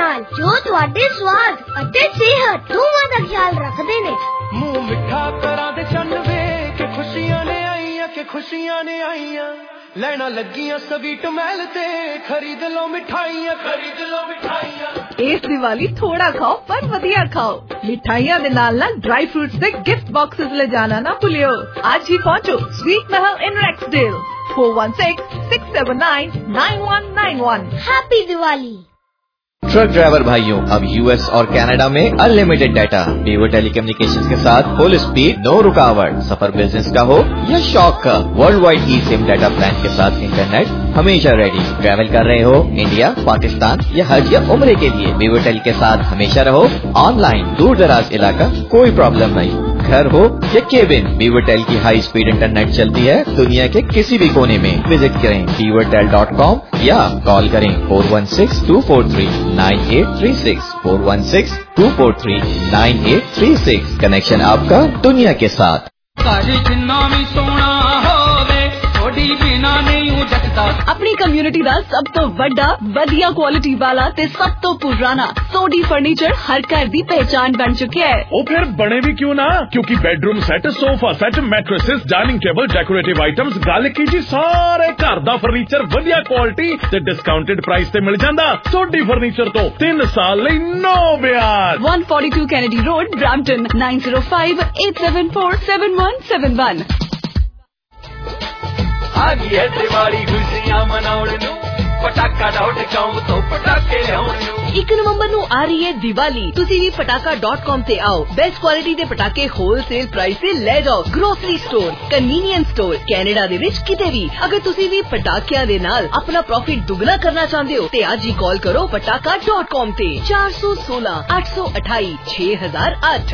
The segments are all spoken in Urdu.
नाल जो तुहाडे स्वाद अते सेहत दोवां दा ख्याल रखदे ने। मुंह मिठा करा दे चन्न वे के खुशियां ने आईयां के खुशियां ने आईयां ਲੈਣਾ ਲੱਗੀਆਂ ਸਵੀਟ ਮਹਿਲ ਤੇ ਖਰੀਦ ਲਓ ਮਿਠਾਈਆਂ ਇਸ ਦੀਵਾਲੀ ਥੋੜਾ ਖਾਓ ਪਰ ਵਧੀਆ ਖਾਓ। ਮਿਠਾਈਆਂ ਦੇ ਨਾਲ ਨਾਲ ਡਰਾਈ ਫਰੂਟਸ ਦੇ ਗਿਫਟ ਬਾਕਸਸ ਲੈ ਜਾਣਾ ਨਾ ਭੁੱਲਿਓ। ਅੱਜ ਹੀ ਪਹੁੰਚੋ sweet Mahal in Rexdale 4166799191। Happy Diwali. Truck driver भाइयों, अब यूएस और कनाडा में अनलिमिटेड डाटा, वीवो टेलीकम्युनिकेशंस के साथ फुल स्पीड, नो रुकावट। सफर बिजनेस का हो या शौक का, world wide E SIM data plan के साथ इंटरनेट हमेशा रेडी। ट्रैवल कर रहे हो इंडिया, पाकिस्तान या हज या उम्रे के लिए, वीवो टेल के साथ हमेशा रहो ऑनलाइन। दूर दराज इलाका कोई प्रॉब्लम नहीं, घर हो या केबिन, वीवो टेल की हाई स्पीड इंटरनेट चलती है दुनिया के किसी भी कोने में। विजिट करें vivotel.com या कॉल करें 4162439836 4162439836। कनेक्शन आपका दुनिया के साथ। ਆਪਣੀ ਕਮਿਊਨਿਟੀ ਦਾ ਸਭ ਤੋਂ ਵੱਡਾ ਵਧੀਆ ਕੁਆਲਿਟੀ ਵਾਲਾ ਤੇ ਸਭ ਤੋਂ ਪੁਰਾਣਾ ਸੋਡੀ ਫਰਨੀਚਰ ਹਰ ਘਰ ਦੀ ਪਹਿਚਾਨ ਬਣ ਚੁੱਕਿਆ ਹੈ। ਉਹ ਫਿਰ ਬਣੇ ਵੀ ਕਿਉਂ ਨਾ, ਕਿਉਂਕਿ bedroom set, sofa set, mattresses, dining table, decorative items, ਗੱਲ ਕੀ ਜੀ ਸਾਰੇ ਘਰ ਦਾ ਫਰਨੀਚਰ ਵਧੀਆ ਕੁਆਲਿਟੀ ਤੇ ਡਿਸਕਾਊਂਟਡ ਪ੍ਰਾਈਸ ਤੇ ਮਿਲ ਜਾਂਦਾ। ਸੋਡੀ ਫਰਨੀਚਰ ਤੋਂ 3 ਸਾਲ ਲਈ ਨੋ ਵਿਆਜ। 142 ਕੈਨੇਡੀ ਰੋਡ, ਬ੍ਰੈਂਪਟਨ 9058747171। ਆ ਗਈ ਹੈ ਦੀਵਾਲੀ ਖੁਸ਼ੀਆਂ ਮਨਾਉਣ ਨੂੰ, ਪਟਾਕਾ.com ਤੋਂ ਪਟਾਕੇ ਲਿਆਉਣ ਨੂੰ। 1 ਨਵੰਬਰ ਨੂੰ ਆ ਰਹੀ ਹੈ ਦੀਵਾਲੀ। ਤੁਸੀਂ ਵੀ ਪਟਾਕਾ.com ਤੇ ਆਓ, ਬੈਸਟ ਕੁਆਲਿਟੀ ਦੇ ਪਟਾਕੇ ਹੋਲਸੇਲ ਪ੍ਰਾਈਸ ਤੇ ਲੈ ਜਾਓ। Grocery store, convenience store, Canada ਦੇ ਵਿੱਚ ਕਿਤੇ ਵੀ। ਅਗਰ ਤੁਸੀਂ ਵੀ ਪਟਾਕਿਆਂ ਦੇ ਨਾਲ ਆਪਣਾ ਪ੍ਰੋਫਿਟ ਦੁੱਗਣਾ ਕਰਨਾ ਚਾਹੁੰਦੇ ਹੋ ਤੇ ਅੱਜ ਹੀ ਕਾਲ ਕਰੋ ਪਟਾਕਾ.com ਤੇ 416 828 6008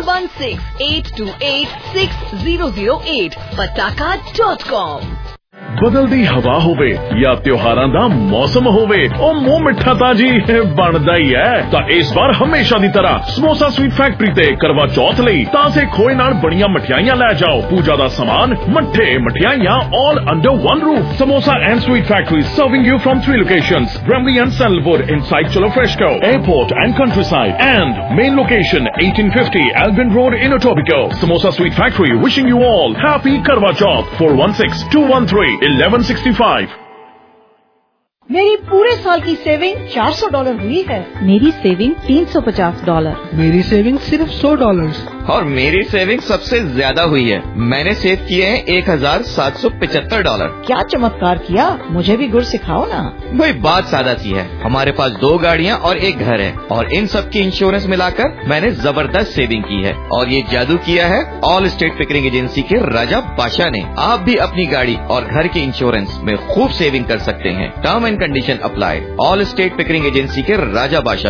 4168286008 ਪਟਾਕਾ.com। ਬਦਲਦੀ ਹਵਾ ਹੋਵੇ ਜਾਂ ਤਿਉਹਾਰਾਂ ਦਾ ਮੌਸਮ ਹੋਵੇ, ਉਹ ਮੂੰਹ ਮਿੱਠਾ ਤਾਂ ਜੀ ਬਣਦਾ ਹੀ ਹੈ। ਤਾਂ ਇਸ ਵਾਰ ਹਮੇਸ਼ਾ ਦੀ ਤਰ੍ਹਾਂ ਸਮੋਸਾ ਸਵੀਟ ਫੈਕਟਰੀ ਤੇ ਕਰਵਾ ਚੌਥ ਲਈ ਤਾਜ਼ੇ ਖੋਏ ਨਾਲ ਬਣੀਆਂ ਮਠਿਆਈਆਂ ਲੈ ਜਾਓ। ਪੂਜਾ ਦਾ ਸਮਾਨ, ਮੱਠੇ, ਮਠਿਆਈਆਂ, all under one roof. Samosa and Sweet Factory serving you from 3 locations: Bramley and Sandalwood inside Cholo Fresco, Airport and Countryside, and main location 1850 Albion Road in Etobicoke. Samosa Sweet Factory wishing you all happy Karwa Chauth. 416-213-1165। मेरी पूरे साल की सेविंग $400 हुई है। मेरी सेविंग $350। मेरी सेविंग सिर्फ $100। और मेरी सेविंग सबसे ज्यादा हुई है, मैंने सेव किए हैं $1775। क्या चमत्कार किया, मुझे भी गुर सिखाओ ना। वही बात सादा सी है, हमारे पास 2 गाड़ियाँ और 1 घर है और इन सब की इंश्योरेंस मिलाकर मैंने जबरदस्त सेविंग की है। और ये जादू किया है ऑल स्टेट पिकरिंग एजेंसी के राजा बादशाह ने। आप भी अपनी गाड़ी और घर के इंश्योरेंस में खूब सेविंग कर सकते हैं। Term and condition apply. All state Pickering agency के राजा बादशाह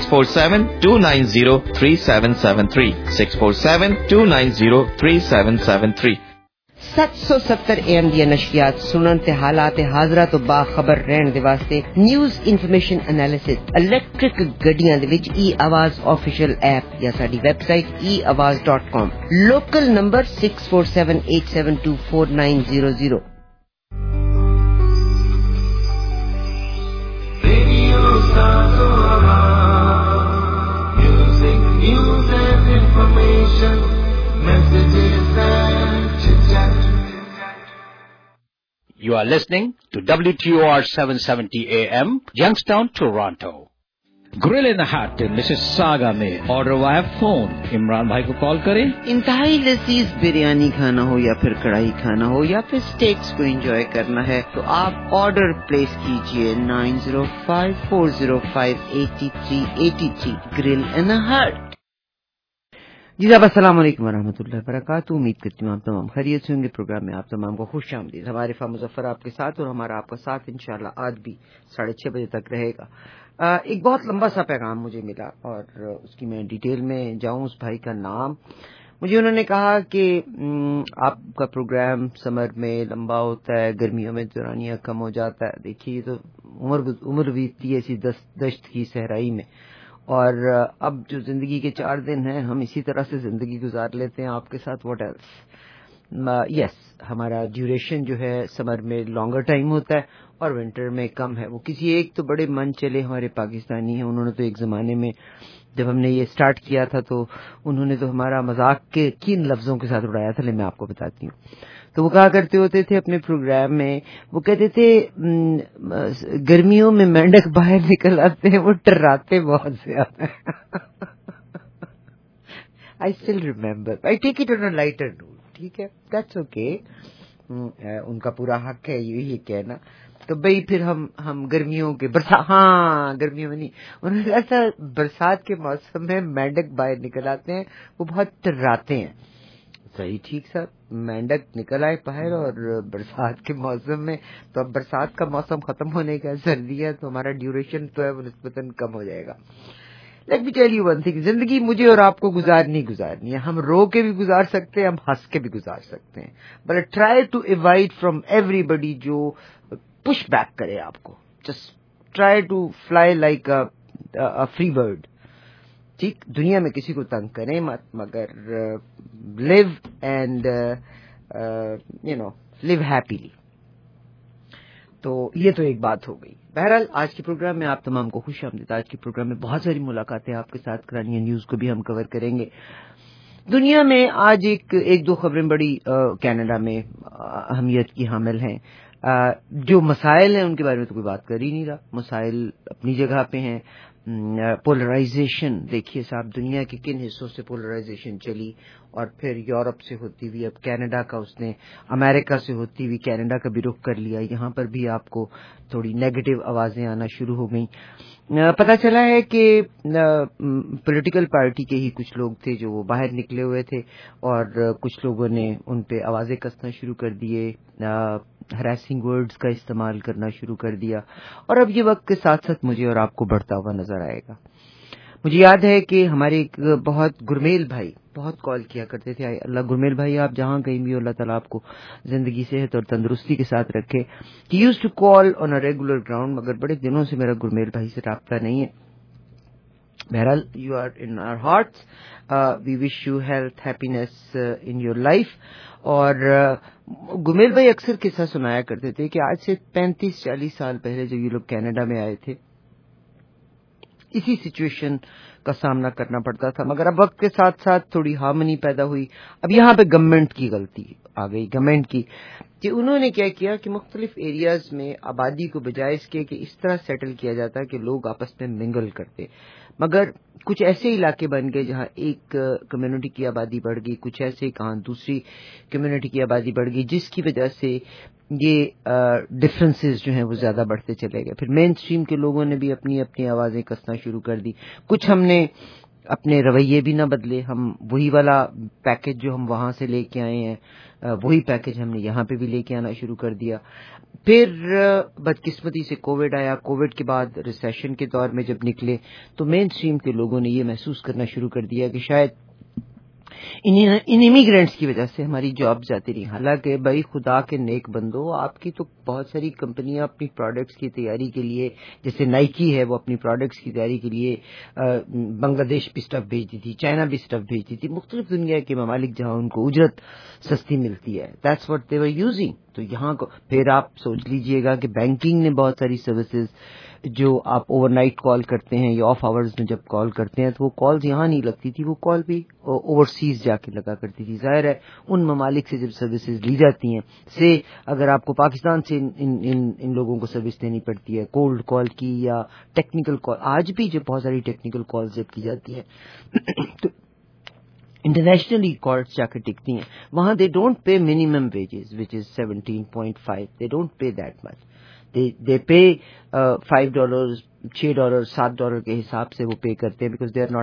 647-290-3773 647-290-3773। 770 AM ਦੀਆਂ ਨਸ਼ਰੀਆਤ ਸੁਣਨ ਤੇ ਹਾਲਾਤ ਹਾਜ਼ਰਾ ਤੋਂ ਬਾਖਬਰ ਰਹਿਣ ਦੇ ਵਾਸਤੇ ਨਿਊਜ਼ ਇਨਫੋਰਮੇਸ਼ਨ ਐਨਾਲਿਸਿਸ ਇਲੈਕਟ੍ਰਿਕ ਗੱਡੀਆਂ ਦੇ ਵਿੱਚ e-ਆਵਾਜ਼ ਆਫੀਸ਼ੀਅਲ ਐਪ ਜਾਂ ਸਾਡੀ website eawaz.com। Local number 6478724900। Music, news and information, messages and chit-chat. You are listening to WTOR 770 AM, Youngstown, Toronto. Grill in the Hat in Mississauga में ऑर्डर वाया फोन। इमरान भाई को कॉल करें। इंतहाई लजीज बिरयानी खाना हो या फिर कढ़ाई खाना हो या फिर स्टेक्स को एंजॉय करना है तो आप ऑर्डर प्लेस कीजिए 9054058383। ग्रिल इन द हट। जी साहब अस्सलाम वालेकुम वरहमतुल्लाहि वबरकातुहू। उम्मीद करती हूँ आप तमाम खैरियत से होंगे। प्रोग्राम में आप तमाम को खुश आमदीद। हमारे फा मुजफ्फर आपके साथ और हमारा आपका साथ इंशाल्लाह आज भी 6:30 बजे तक रहेगा। एक बहुत लंबा सा पैगाम मुझे मिला और उसकी मैं डिटेल में जाऊं। उस भाई का नाम मुझे उन्होंने कहा कि आपका प्रोग्राम समर में लंबा होता है, गर्मियों में दौरानिया कम हो जाता है। देखिए तो उम्र बीतती है ऐसी दश्त की सहराई में और अब जो जिंदगी के 4 दिन हैं हम इसी तरह से जिंदगी गुजार लेते हैं आपके साथ। What else. یس ہمارا ڈیوریشن جو ہے سمر میں لانگر ٹائم ہوتا ہے اور ونٹر میں کم ہے. وہ کسی ایک تو بڑے من چلے ہمارے پاکستانی ہیں, انہوں نے تو ایک زمانے میں جب ہم نے یہ اسٹارٹ کیا تھا تو انہوں نے تو ہمارا مذاق کے کن لفظوں کے ساتھ اڑایا تھا. میں آپ کو بتاتی ہوں. تو وہ کہا کرتے ہوتے تھے اپنے پروگرام میں, وہ کہتے تھے گرمیوں میں مینڈک باہر نکل آتے ہیں, وہ ٹراتے بہت زیادہ ہیں. I still remember. I take it on a lighter note. ٹھیک ہے, that's okay. ان کا پورا حق ہے یہی کہنا. تو بھئی پھر ہم گرمیوں کے گرمیوں میں نہیں, انہوں نے ایسا برسات کے موسم میں مینڈک باہر نکل آتے ہیں, وہ بہت ٹراتے ہیں. صحیح ٹھیک صاحب, مینڈک نکل آئے باہر اور برسات کے موسم میں, تو اب برسات کا موسم ختم ہونے کا سردی ہے تو ہمارا ڈیوریشن تو ہے وہ نسبتاً کم ہو جائے گا. Let me tell you one thing, زندگی مجھے اور آپ کو گزارنی ہے. ہم رو کے بھی گزار سکتے ہیں, ہم ہنس کے بھی گزار سکتے ہیں, but try to avoid from everybody جو پش بیک کرے آپ کو. Just try to fly like a free bird. ٹھیک, دنیا میں کسی کو تنگ کریں مت, مگر لیو اینڈ لیو ہیپیلی. تو یہ تو ایک بات ہو گئی. بہرحال آج کے پروگرام میں آپ تمام کو خوش آمدید. آج کے پروگرام میں بہت ساری ملاقاتیں آپ کے ساتھ کرانی ہیں, نیوز کو بھی ہم کور کریں گے. دنیا میں آج ایک دو خبریں بڑی کینیڈا میں اہمیت کی حامل ہیں. جو مسائل ہیں ان کے بارے میں تو کوئی بات کر ہی نہیں رہا. مسائل اپنی جگہ پہ ہیں. پولرائزیشن دیکھیے صاحب, دنیا کے کن حصوں سے پولرائزیشن چلی اور پھر یورپ سے ہوتی ہوئی اب کینیڈا کا, اس نے امریکہ سے ہوتی ہوئی کینیڈا کا بھی رخ کر لیا. یہاں پر بھی آپ کو تھوڑی نیگیٹو آوازیں آنا شروع ہو گئیں. پتہ چلا ہے کہ پولیٹیکل پارٹی کے ہی کچھ لوگ تھے جو وہ باہر نکلے ہوئے تھے اور کچھ لوگوں نے ان پہ آوازیں کسنا شروع کر دیے, ہراسنگ ورڈز کا استعمال کرنا شروع کر دیا. اور اب یہ وقت کے ساتھ ساتھ مجھے اور آپ کو بڑھتا ہوا نظر آئے گا. مجھے یاد ہے کہ ہمارے ایک بہت گرمیل بھائی بہت کال کیا کرتے تھے. اللہ گرمیل بھائی آپ جہاں کہیں بھی, اللہ تعالیٰ آپ کو زندگی صحت اور تندرستی کے ساتھ رکھے. He used to call on a regular ground, مگر بڑے دنوں سے میرا گرمیل بھائی سے رابطہ نہیں ہے. بہرحال you are in our hearts. We wish you health, happiness in your life. اور گرمیل بھائی اکثر قصہ سنایا کرتے تھے کہ آج سے 35-40 سال پہلے جب یہ لوگ کینیڈا میں آئے تھے اسی سچویشن کا سامنا کرنا پڑتا تھا, مگر اب وقت کے ساتھ ساتھ تھوڑی ہارمنی پیدا ہوئی. اب یہاں پہ گورنمنٹ کی غلطی آ گئی, گورنمنٹ کی, کہ انہوں نے کیا کیا کہ مختلف ایریاز میں آبادی کو بجائے اس کے کہ اس طرح سیٹل کیا جاتا کہ لوگ آپس میں منگل کرتے, مگر کچھ ایسے علاقے بن گئے جہاں ایک کمیونٹی کی آبادی بڑھ گئی, کچھ ایسے کہاں دوسری کمیونٹی کی آبادی بڑھ گئی, جس کی وجہ سے یہ ڈفرینسز جو ہیں وہ زیادہ بڑھتے چلے گئے. پھر مین اسٹریم کے لوگوں نے بھی اپنی اپنی آوازیں کسنا شروع کر دی. کچھ ہم نے اپنے رویے بھی نہ بدلے, ہم وہی والا پیکج جو ہم وہاں سے لے کے آئے ہیں وہی پیکج ہم نے یہاں پہ بھی لے کے آنا شروع کر دیا. پھر بدقسمتی سے کووڈ آیا. کووڈ کے بعد ریسیشن کے دور میں جب نکلے تو مین اسٹریم کے لوگوں نے یہ محسوس کرنا شروع کر دیا کہ شاید ان امیگرینٹس کی وجہ سے ہماری جاب جاتی رہی. حالانکہ بھائی خدا کے نیک بندو, آپ کی تو بہت ساری کمپنیاں اپنی پروڈکٹس کی تیاری کے لیے, جیسے نائکی ہے وہ اپنی پروڈکٹس کی تیاری کے لیے بنگلہ دیش بھی اسٹف بھیجتی تھی, چائنا بھی اسٹف بھیجتی تھی, مختلف دنیا کے ممالک جہاں ان کو اجرت سستی ملتی ہے. That's what they were using. تو یہاں کو پھر آپ سوچ لیجئے گا کہ بینکنگ نے بہت ساری سروسز جو آپ اوور نائٹ کال کرتے ہیں یا آف آورز میں جب کال کرتے ہیں تو وہ کالز یہاں نہیں لگتی تھی, وہ کال بھی اوورسیز جا کے لگا کرتی تھی. ظاہر ہے ان ممالک سے جب سروسز لی جاتی ہیں, سے اگر آپ کو پاکستان سے ان لوگوں کو سروس دینی پڑتی ہے, کولڈ کال کی یا ٹیکنیکل کال, آج بھی جو بہت ساری ٹیکنیکل کالز جب کی جاتی ہیں تو انٹرنیشنلی کالز جا کے ٹکتی ہیں, وہاں they don't pay minimum wages which is 17.5. They don't pay that much. they pay $5, $6, $7 کے حساب سے وہ پے کرتے ہیں, بیکاز they are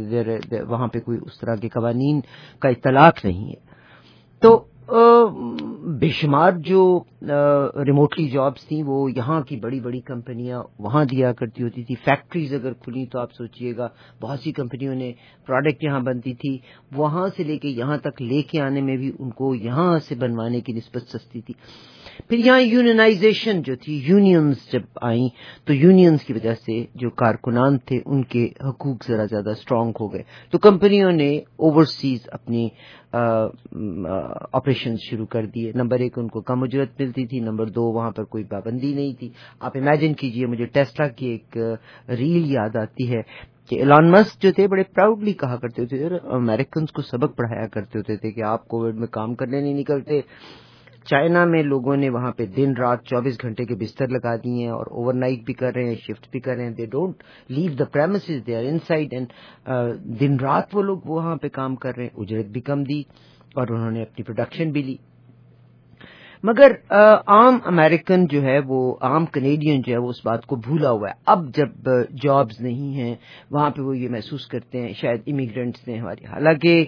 not وہاں پہ کوئی اس طرح کے قوانین کا اطلاق نہیں ہے. تو بے شمار جو ریموٹلی جابس تھیں وہ یہاں کی بڑی بڑی کمپنیاں وہاں دیا کرتی ہوتی تھی. فیکٹریز اگر کھلی تو آپ سوچئے گا بہت سی کمپنیوں نے پروڈکٹ یہاں بنتی تھی, وہاں سے لے کے یہاں تک لے کے آنے میں بھی ان کو یہاں سے بنوانے کی نسبت سستی تھی. پھر یہاں یونینائزیشن جو تھی, یونینز جب آئیں تو یونینز کی وجہ سے جو کارکنان تھے ان کے حقوق ذرا زیادہ اسٹرانگ ہو گئے, تو کمپنیوں نے اوورسیز اپنی آپریشن شروع کر دیے. نمبر 1 ان کو کم اجرت ملتی تھی, نمبر 2 وہاں پر کوئی پابندی نہیں تھی. آپ امیجن کیجئے, مجھے ٹیسلا کی ایک ریل یاد آتی ہے کہ ایلان مسک جو تھے بڑے پراؤڈلی کہا کرتے تھے, امریکنز کو سبق پڑھایا کرتے ہوتے تھے کہ آپ کووڈ میں کام کرنے نہیں نکلتے. چائنا میں لوگوں نے وہاں پہ دن رات 24 گھنٹے کے بستر لگا دیے ہیں اور اوور نائٹ بھی کر رہے ہیں, شفٹ بھی کر رہے ہیں. They don't leave the premises, they are inside, and دن رات وہ لوگ وہاں پہ کام کر رہے ہیں. اجرت بھی کم دی اور انہوں نے اپنی پروڈکشن بھی لی. مگر عام امریکن جو ہے, وہ عام کینیڈین جو ہے, وہ اس بات کو بھولا ہوا ہے. اب جب جابز نہیں ہیں وہاں پہ وہ یہ محسوس کرتے ہیں شاید امیگرینٹس نے ہماری, حالانکہ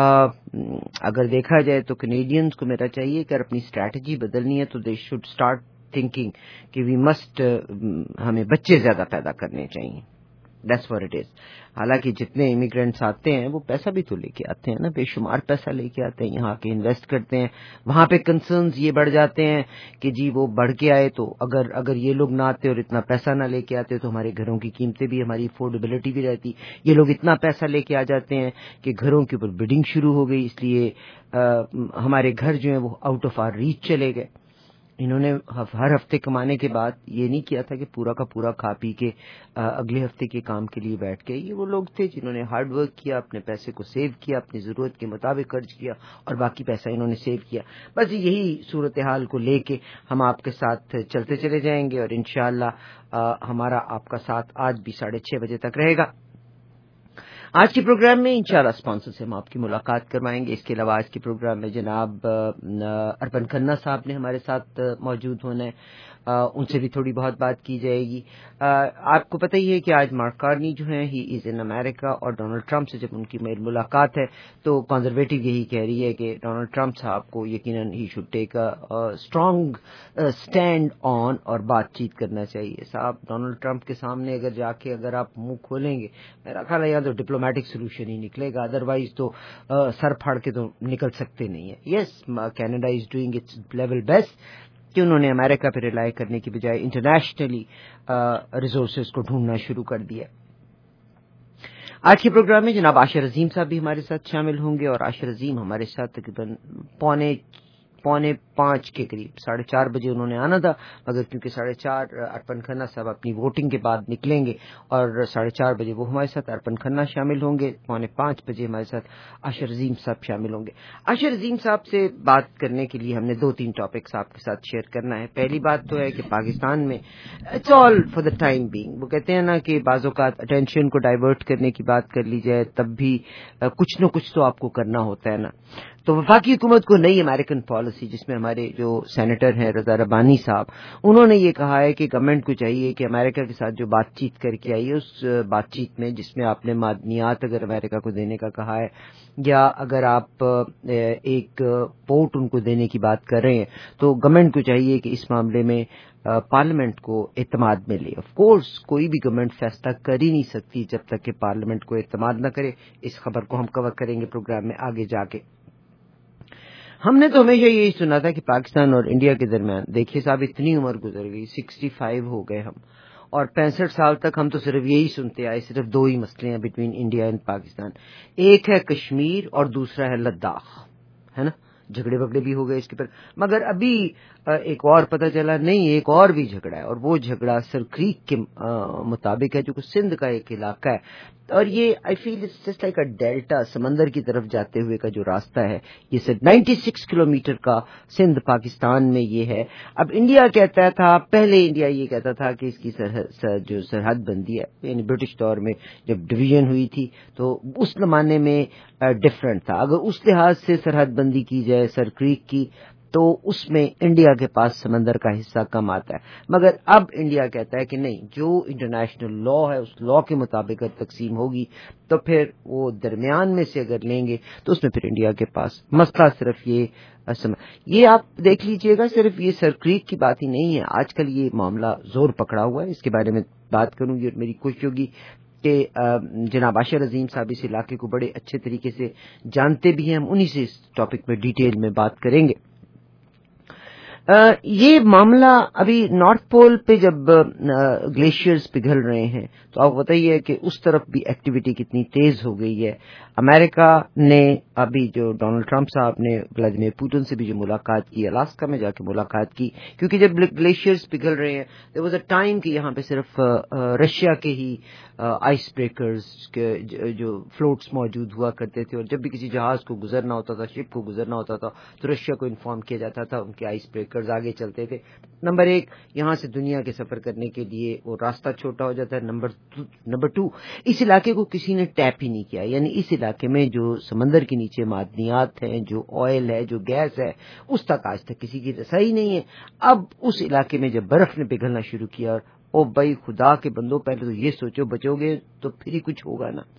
اگر دیکھا جائے تو کینیڈینز کو میرا چاہیے کہ اپنی اسٹریٹجی بدلنی ہے تو دے شوڈ اسٹارٹ تھنکنگ کہ وی مسٹ, ہمیں بچے زیادہ پیدا کرنے چاہیے. That's what it is. حالانکہ جتنے امیگرینٹس آتے ہیں وہ پیسہ بھی تو لے کے آتے ہیں نا, بے شمار پیسہ لے کے آتے ہیں, یہاں کے انویسٹ کرتے ہیں. وہاں پہ کنسرنز یہ بڑھ جاتے ہیں کہ جی وہ بڑھ کے آئے تو اگر یہ لوگ نہ آتے اور اتنا پیسہ نہ لے کے آتے تو ہمارے گھروں کی قیمتیں بھی, ہماری افورڈیبلٹی بھی رہتی. یہ لوگ اتنا پیسہ لے کے آ جاتے ہیں کہ گھروں کے اوپر بڈنگ شروع ہو گئی, اس لیے ہمارے گھر جو ہیں وہ آؤٹ آف آر ریچ چلے گئے. انہوں نے ہر ہفتے کمانے کے بعد یہ نہیں کیا تھا کہ پورا کا پورا کھا پی کے اگلے ہفتے کے کام کے لیے بیٹھ گئے. یہ وہ لوگ تھے جنہوں نے ہارڈ ورک کیا, اپنے پیسے کو سیو کیا, اپنی ضرورت کے مطابق خرچ کیا اور باقی پیسہ انہوں نے سیو کیا. بس یہی صورتحال کو لے کے ہم آپ کے ساتھ چلتے چلے جائیں گے اور انشاءاللہ ہمارا آپ کا ساتھ آج بھی 6:30 بجے تک رہے گا. آج کے پروگرام میں انشاءاللہ اسپانسر سے ہم آپ کی ملاقات کروائیں گے. اس کے علاوہ آج کے پروگرام میں جناب ارپن کھنہ صاحب نے ہمارے ساتھ موجود ہونا ہے, ان سے بھی تھوڑی بہت بات کی جائے گی. آپ کو پتہ ہی ہے کہ آج مارک کارنی جو ہیں ہی از ان امریکہ, اور ڈونلڈ ٹرمپ سے جب ان کی میل ملاقات ہے تو کنزرویٹو یہی کہہ رہی ہے کہ ڈونلڈ ٹرمپ صاحب کو یقیناً he should take strong stand on اور بات چیت کرنا چاہیے. صاحب ڈونلڈ ٹرمپ کے سامنے اگر جا کے اگر آپ منہ کھولیں گے, میرا خیال ہے یا تو ڈپلومیٹک سولوشن ہی نکلے گا, ادروائز تو سر پھاڑ کے تو نکل سکتے نہیں ہیں. Yes, Canada is doing its level best کہ انہوں نے امریکہ پہ ریلائی کرنے کی بجائے انٹرنیشنلی ریسورسز کو ڈھونڈنا شروع کر دیا. آج کے پروگرام میں جناب عاشر عظیم صاحب بھی ہمارے ساتھ شامل ہوں گے, اور عاشر عظیم ہمارے ساتھ تقریباً 4:45 کے قریب 4:30 بجے انہوں نے آنا تھا, مگر کیونکہ 4:30 ارپن کھنہ صاحب اپنی ووٹنگ کے بعد نکلیں گے اور 4:30 بجے وہ ہمارے ساتھ ارپن کھنہ شامل ہوں گے, 4:45 بجے ہمارے ساتھ عاشر عظیم صاحب شامل ہوں گے. عاشر عظیم صاحب سے بات کرنے کے لیے ہم نے 2-3 ٹاپکس آپ کے ساتھ شیئر کرنا ہے. پہلی بات تو ہے کہ پاکستان میں it's all for the time being, وہ کہتے ہیں نا کہ بعض اوقات اٹینشن کو ڈائیورٹ کرنے کی بات کر لی جائے تب بھی کچھ نہ کچھ تو آپ کو کرنا ہوتا ہے نا. تو وفاقی حکومت کو نئی امریکن پالیسی, جس میں ہمارے جو سینیٹر ہیں رضا ربانی صاحب, انہوں نے یہ کہا ہے کہ گورنمنٹ کو چاہیے کہ امریکہ کے ساتھ جو بات چیت کر کے آئی ہے اس بات چیت میں, جس میں آپ نے معدنیات اگر امریکہ کو دینے کا کہا ہے یا اگر آپ ایک پورٹ ان کو دینے کی بات کر رہے ہیں, تو گورنمنٹ کو چاہیے کہ اس معاملے میں پارلیمنٹ کو اعتماد ملے. آف کورس کوئی بھی گورنمنٹ فیصلہ کر ہی نہیں سکتی جب تک کہ پارلیمنٹ کو اعتماد نہ کرے. اس خبر کو ہم کور کریں گے پروگرام میں آگے جا کے. ہم نے تو ہمیشہ یہی سنا تھا کہ پاکستان اور انڈیا کے درمیان, دیکھیے صاحب اتنی عمر گزر گئی, 65 ہو گئے ہم, اور 65 سال تک ہم تو صرف یہی سنتے آئے, صرف 2 ہی مسئلے ہیں بٹوین انڈیا اینڈ پاکستان. ایک ہے کشمیر اور دوسرا ہے لداخ, ہے نا. جھگڑے بگڑے بھی ہو گئے اس کے پر, مگر ابھی ایک اور پتہ چلا نہیں, ایک اور بھی جھگڑا ہے, اور وہ جھگڑا سر کریک کے مطابق ہے جو کہ سندھ کا ایک علاقہ ہے. اور یہ I feel it's just like a delta, سمندر کی طرف جاتے ہوئے کا جو راستہ ہے, یہ صرف 96 کلومیٹر کا سندھ پاکستان میں یہ ہے. اب انڈیا کہتا تھا, پہلے انڈیا یہ کہتا تھا کہ اس کی جو سرحد بندی ہے, یعنی برٹش دور میں جب ڈویژن ہوئی تھی تو اس زمانے میں ڈفرینٹ تھا. اگر اس لحاظ سے سرحد بندی کی جائے سر کریک کی, تو اس میں انڈیا کے پاس سمندر کا حصہ کم آتا ہے. مگر اب انڈیا کہتا ہے کہ نہیں, جو انٹرنیشنل لا ہے اس لا کے مطابق اگر تقسیم ہوگی تو پھر وہ درمیان میں سے اگر لیں گے تو اس میں پھر انڈیا کے پاس. مسئلہ صرف یہ آپ دیکھ لیجئے گا, صرف یہ سر کریک کی بات ہی نہیں ہے, آج کل یہ معاملہ زور پکڑا ہوا ہے. اس کے بارے میں بات کروں گی اور میری کوشش ہوگی کہ جناب عاشر عظیم صاحب اس علاقے کو بڑے اچھے طریقے سے جانتے بھی ہیں, ہم انہی سے اس ٹاپک میں ڈیٹیل میں بات کریں گے. یہ معاملہ ابھی نارتھ پول پہ جب گلیشیئرز پگھل رہے ہیں تو آپ بتائیے کہ اس طرف بھی ایکٹیویٹی کتنی تیز ہو گئی ہے. امریکہ نے ابھی جو ڈونلڈ ٹرمپ صاحب نے ولادیمیر پوٹن سے بھی جو ملاقات کی, الاسکا میں جا کے ملاقات کی, کیونکہ جب گلیشیئرز پگھل رہے ہیں there was a time کہ یہاں پہ صرف رشیا کے ہی آئس بریکرز کے جو فلوٹس موجود ہوا کرتے تھے, اور جب بھی کسی جہاز کو گزرنا ہوتا تھا, شپ کو گزرنا ہوتا تھا تو رشیا کو انفارم کیا جاتا تھا, ان کے آئس بریکرز آگے چلتے تھے. نمبر ایک, یہاں سے دنیا کے سفر کرنے کے لیے وہ راستہ چھوٹا ہو جاتا ہے. نمبر ٹو, اس علاقے کو کسی نے ٹیپ ہی نہیں کیا, یعنی اس علاقے میں جو سمندر کے نیچے معدنیات ہیں, جو آئل ہے, جو گیس ہے, اس تک آج تک کسی کی رسائی نہیں ہے. اب اس علاقے میں جب برف نے پگھلنا شروع کیا, او بھائی خدا کے بندوں, پہلے تو یہ سوچو بچو گے تو پھر ہی کچھ ہوگا نا.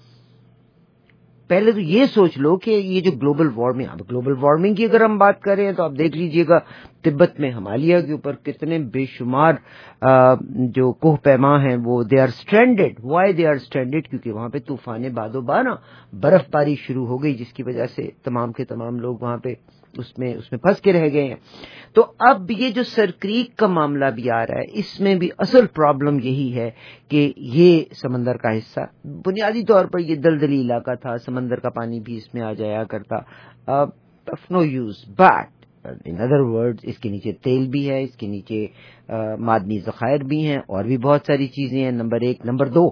پہلے تو یہ سوچ لو کہ یہ جو گلوبل وارمنگ کی اگر ہم بات کریں تو آپ دیکھ لیجئے گا تبت میں ہمالیہ کے اوپر کتنے بے شمار جو کوہ پیما ہیں وہ they are stranded. Why they are stranded? کیونکہ وہاں پہ طوفان باد و بارہ, برف باری شروع ہو گئی, جس کی وجہ سے تمام کے تمام لوگ وہاں پہ اس میں پھنس کے رہ گئے ہیں. تو اب یہ جو سر کریک کا معاملہ بھی آ رہا ہے, اس میں بھی اصل پرابلم یہی ہے کہ یہ سمندر کا حصہ بنیادی طور پر یہ دلدلی علاقہ تھا, سمندر کا پانی بھی اس میں آ جایا کرتا, of no use. But in other words اس کے نیچے تیل بھی ہے, اس کے نیچے معدنی ذخائر بھی ہیں, اور بھی بہت ساری چیزیں ہیں. نمبر ایک. نمبر دو,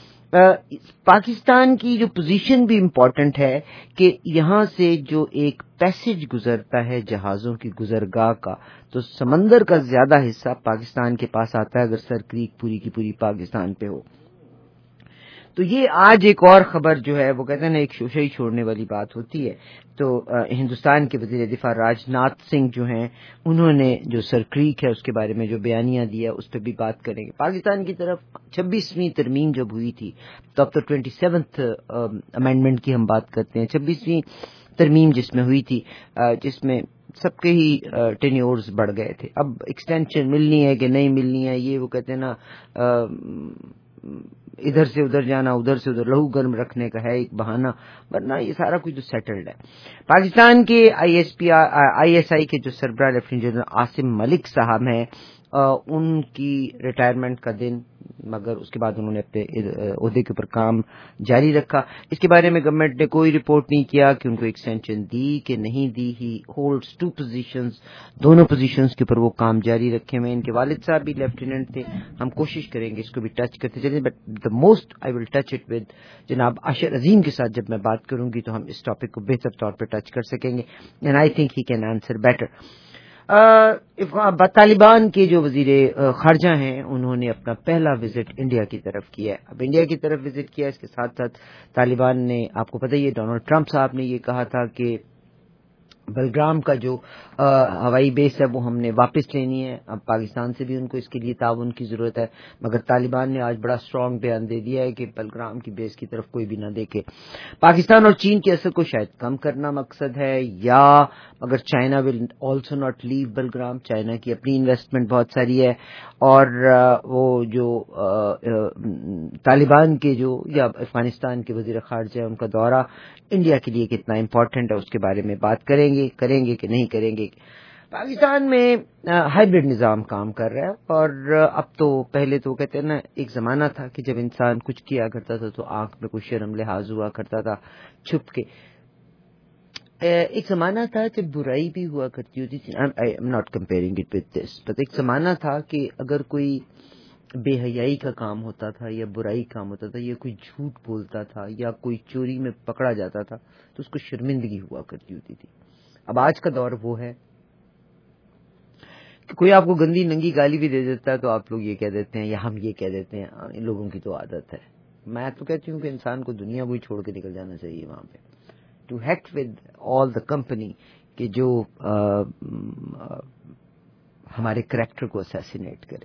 پاکستان کی جو پوزیشن بھی امپورٹنٹ ہے کہ یہاں سے جو ایک پیسج گزرتا ہے جہازوں کی گزرگاہ کا, تو سمندر کا زیادہ حصہ پاکستان کے پاس آتا ہے اگر سر کریک پوری کی پوری پاکستان پہ ہو. تو یہ آج ایک اور خبر جو ہے وہ کہتے ہیں نا ایک شوشہ ہی چھوڑنے والی بات ہوتی ہے. تو ہندوستان کے وزیر دفاع راج ناتھ سنگھ جو ہیں, انہوں نے جو سر کریک ہے اس کے بارے میں جو بیانیہ دیا اس پہ بھی بات کریں گے. پاکستان کی طرف 26ویں ترمیم جب ہوئی تھی تو اب تو 27th امینڈمنٹ کی ہم بات کرتے ہیں. 26ویں ترمیم جس میں ہوئی تھی, جس میں سب کے ہی ٹینیورز بڑھ گئے تھے. اب ایکسٹینشن ملنی ہے کہ نہیں ملنی ہے, یہ وہ کہتے ہیں نا ادھر سے ادھر جانا, ادھر سے ادھر, لہو گرم رکھنے کا ہے ایک بہانہ, ورنہ یہ سارا کچھ جو سیٹلڈ ہے. پاکستان کے آئی ایس آئی کے جو سربراہ لیفٹیننٹ جنرل عاصم ملک صاحب ہیں, ان کی ریٹائرمنٹ کا دن, مگر اس کے بعد انہوں نے اپنے عہدے کے اوپر کام جاری رکھا. اس کے بارے میں گورنمنٹ نے کوئی رپورٹ نہیں کیا کہ ان کو ایکسٹینشن دی کہ نہیں دی. ہی ہولڈز 2 پوزیشنز, دونوں پوزیشنز کے اوپر وہ کام جاری رکھے ہوئے. ان کے والد صاحب بھی لیفٹیننٹ تھے. ہم کوشش کریں گے اس کو بھی ٹچ کرتے چلیں, but the most I will touch it with جناب عاشر عظیم کے ساتھ. جب میں بات کروں گی تو ہم اس ٹاپک کو بہتر طور پہ ٹچ کر سکیں گے, and I think he can answer better. Taliban کے جو وزیر خارجہ ہیں انہوں نے اپنا پہلا وزٹ انڈیا کی طرف کیا ہے. اب انڈیا کی طرف وزٹ کیا, اس کے ساتھ ساتھ طالبان نے, آپ کو پتہ ہی ہے ڈونلڈ ٹرمپ صاحب نے یہ کہا تھا کہ بلگرام کا جو ہوائی بیس ہے وہ ہم نے واپس لینی ہے. اب پاکستان سے بھی ان کو اس کے لیے تعاون کی ضرورت ہے, مگر طالبان نے آج بڑا اسٹرانگ بیان دے دیا ہے کہ بلگرام کی بیس کی طرف کوئی بھی نہ دیکھے. پاکستان اور چین کے اثر کو شاید کم کرنا مقصد ہے, یا مگر China will also not leave Bagram. China کی اپنی انویسٹمنٹ بہت ساری ہے, اور وہ جو طالبان کے جو یا افغانستان کے وزیر خارجہ ان کا دورہ انڈیا کے لیے کتنا امپورٹنٹ ہے اس کے بارے میں بات کریں گے کہ نہیں کریں گے. پاکستان میں ہائیبرڈ نظام کام کر رہا ہے, اور اب تو پہلے تو کہتے ہیں نا ایک زمانہ تھا کہ جب انسان کچھ کیا کرتا تھا تو آنکھ میں کوئی شرم لحاظ ہوا کرتا تھا چھپ کے. ایک زمانہ تھا جب برائی بھی ہوا کرتی ہوتی تھی. I am not comparing it with this, but ایک زمانہ تھا کہ اگر کوئی بے حیائی کا کام ہوتا تھا یا برائی کام ہوتا تھا یا کوئی جھوٹ بولتا تھا یا کوئی چوری میں پکڑا جاتا تھا تو اس کو شرمندگی ہوا کرتی ہوتی تھی. اب آج کا دور وہ ہے کہ کوئی آپ کو گندی ننگی گالی بھی دے دیتا ہے تو آپ لوگ یہ کہہ دیتے ہیں, یا ہم یہ کہہ دیتے ہیں, ان لوگوں کی تو عادت ہے. میں تو کہتی ہوں کہ انسان کو دنیا کو ہی چھوڑ کے نکل جانا چاہیے وہاں پہ, to hack with all the company, کہ جو ہمارے کریکٹر کو اسیسینیٹ کرے.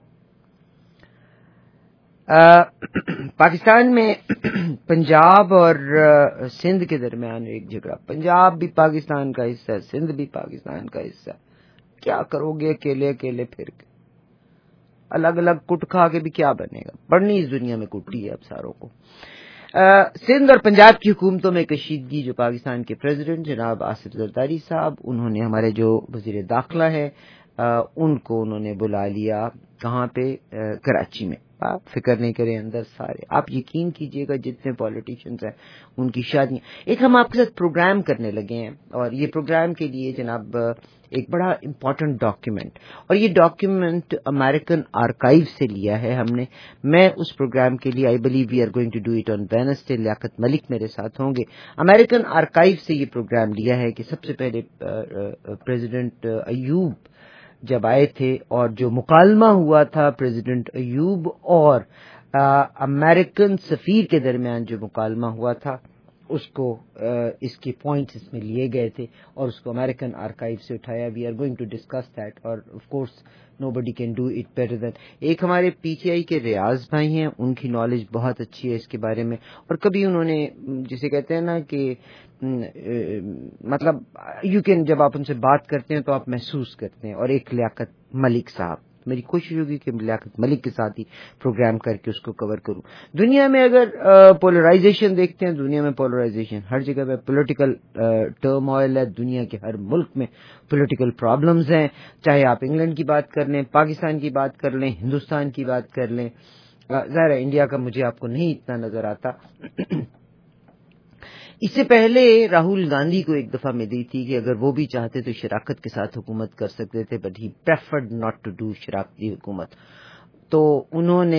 پاکستان میں پنجاب اور سندھ کے درمیان ایک جھگڑا. پنجاب بھی پاکستان کا حصہ ہے, سندھ بھی پاکستان کا حصہ ہے. کیا کرو گے اکیلے اکیلے پھر کے؟ الگ الگ کٹ کھا کے بھی کیا بنے گا؟ پڑھنی اس دنیا میں کٹی ہے اب ساروں کو. سندھ اور پنجاب کی حکومتوں میں کشیدگی. جو پاکستان کے پریزیڈنٹ جناب آصف زرداری صاحب, انہوں نے ہمارے جو وزیر داخلہ ہے ان کو انہوں نے بلا لیا. کہاں پہ؟ کراچی میں. آپ فکر نہیں کریں, اندر سارے آپ یقین کیجئے گا جتنے پولیٹیشینز ہیں ان کی شادیاں. ایک ہم آپ کے ساتھ پروگرام کرنے لگے ہیں, اور یہ پروگرام کے لیے جناب ایک بڑا امپورٹنٹ ڈاکیومنٹ, اور یہ ڈاکیومنٹ امریکن آرکائیو سے لیا ہے ہم نے. میں اس پروگرام کے لیے I believe we are going to do it on Wednesday. Liaquat Malik میرے ساتھ ہوں گے. امریکن آرکائیو سے یہ پروگرام لیا ہے کہ سب سے پہلے پریزیڈنٹ ایوب جب آئے تھے, اور جو مکالمہ ہوا تھا پریزیڈنٹ ایوب اور امریکن سفیر کے درمیان جو مکالمہ ہوا تھا, اس کو اس کے پوائنٹس اس میں لیے گئے تھے اور اس کو امریکن آرکائیو سے اٹھایا. We are going to discuss that, اور of course nobody can do it better than. ایک ہمارے پی ٹی آئی کے ریاض بھائی ہیں, ان کی نالج بہت اچھی ہے اس کے بارے میں, اور کبھی انہوں نے جسے کہتے ہیں نا کہ مطلب یو کین, جب آپ ان سے بات کرتے ہیں تو آپ محسوس کرتے ہیں. اور ایک لیاقت ملک صاحب, میری کوشش ہوگی کہ لیاقت ملک کے ساتھ ہی پروگرام کر کے اس کو کور کروں. دنیا میں اگر پولرائزیشن دیکھتے ہیں, دنیا میں پولرائزیشن ہر جگہ پہ, پولیٹیکل ٹرم آئل ہے, دنیا کے ہر ملک میں پولیٹیکل پرابلمز ہیں. چاہے آپ انگلینڈ کی بات کر لیں, پاکستان کی بات کر لیں, ہندوستان کی بات کر لیں. ظاہر ہے انڈیا کا مجھے آپ کو نہیں اتنا نظر آتا. اس سے پہلے راہل گاندھی کو ایک دفعہ میں دی تھی کہ اگر وہ بھی چاہتے تو شراکت کے ساتھ حکومت کر سکتے تھے, but he preferred not to do شراکتی حکومت. تو انہوں نے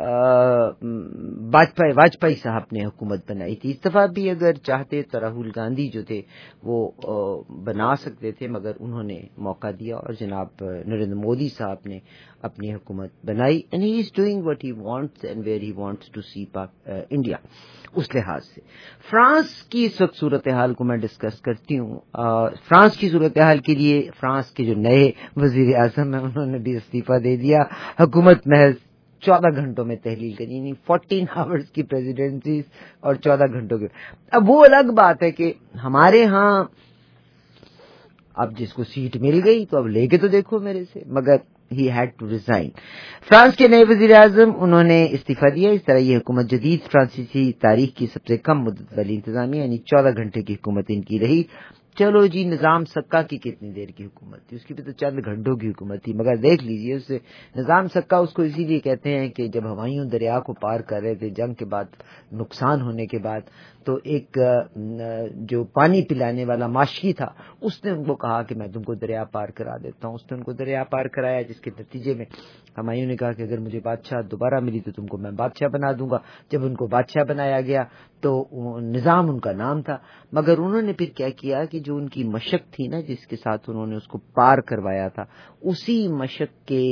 واجپئی صاحب نے حکومت بنائی تھی. اس دفعہ بھی اگر چاہتے تو راہل گاندھی جو تھے وہ بنا سکتے تھے, مگر انہوں نے موقع دیا اور جناب نریندر مودی صاحب نے اپنی حکومت بنائی. And he is doing what he wants and where he wants to see India. اس لحاظ سے فرانس کی اس وقت صورتحال کو میں ڈسکس کرتی ہوں. فرانس کی صورتحال کے لیے فرانس کے جو نئے وزیر اعظم ہیں انہوں نے بھی استعفیٰ دے دیا. حکومت محض 14 گھنٹوں میں تحلیل کری, یعنی 14 آورز کی پریزیڈنسی اور 14 گھنٹوں کے. اب وہ الگ بات ہے کہ ہمارے ہاں اب جس کو سیٹ مل گئی تو اب لے کے تو دیکھو میرے سے, مگر he had to resign. France کے نئے وزیر اعظم انہوں نے استعفیٰ دیا. اس طرح یہ حکومت جدید فرانسیسی تاریخ کی سب سے کم مدت والی انتظامیہ, یعنی 14 گھنٹے کی حکومت ان کی رہی. چلو جی, نظام سکا کی کتنی دیر کی حکومت تھی؟ اس کی بھی تو چند گھنٹوں کی حکومت تھی, مگر دیکھ لیجئے اس سے نظام سکا اس کو اسی لیے کہتے ہیں کہ جب ہمایوں دریا کو پار کر رہے تھے جنگ کے بعد, نقصان ہونے کے بعد, تو ایک جو پانی پلانے والا ماشی تھا اس نے ان کو کہا کہ میں تم کو دریا پار کرا دیتا ہوں. اس نے ان کو دریا پار کرایا, جس کے نتیجے میں ہمایوں نے کہا کہ اگر مجھے بادشاہ دوبارہ ملی تو تم کو میں بادشاہ بنا دوں گا. جب ان کو بادشاہ بنایا گیا تو نظام ان کا نام تھا, مگر انہوں نے پھر کیا کیا کہ جو ان کی مشق تھی نا, جس کے ساتھ انہوں نے اس کو پار کروایا تھا, اسی مشق کے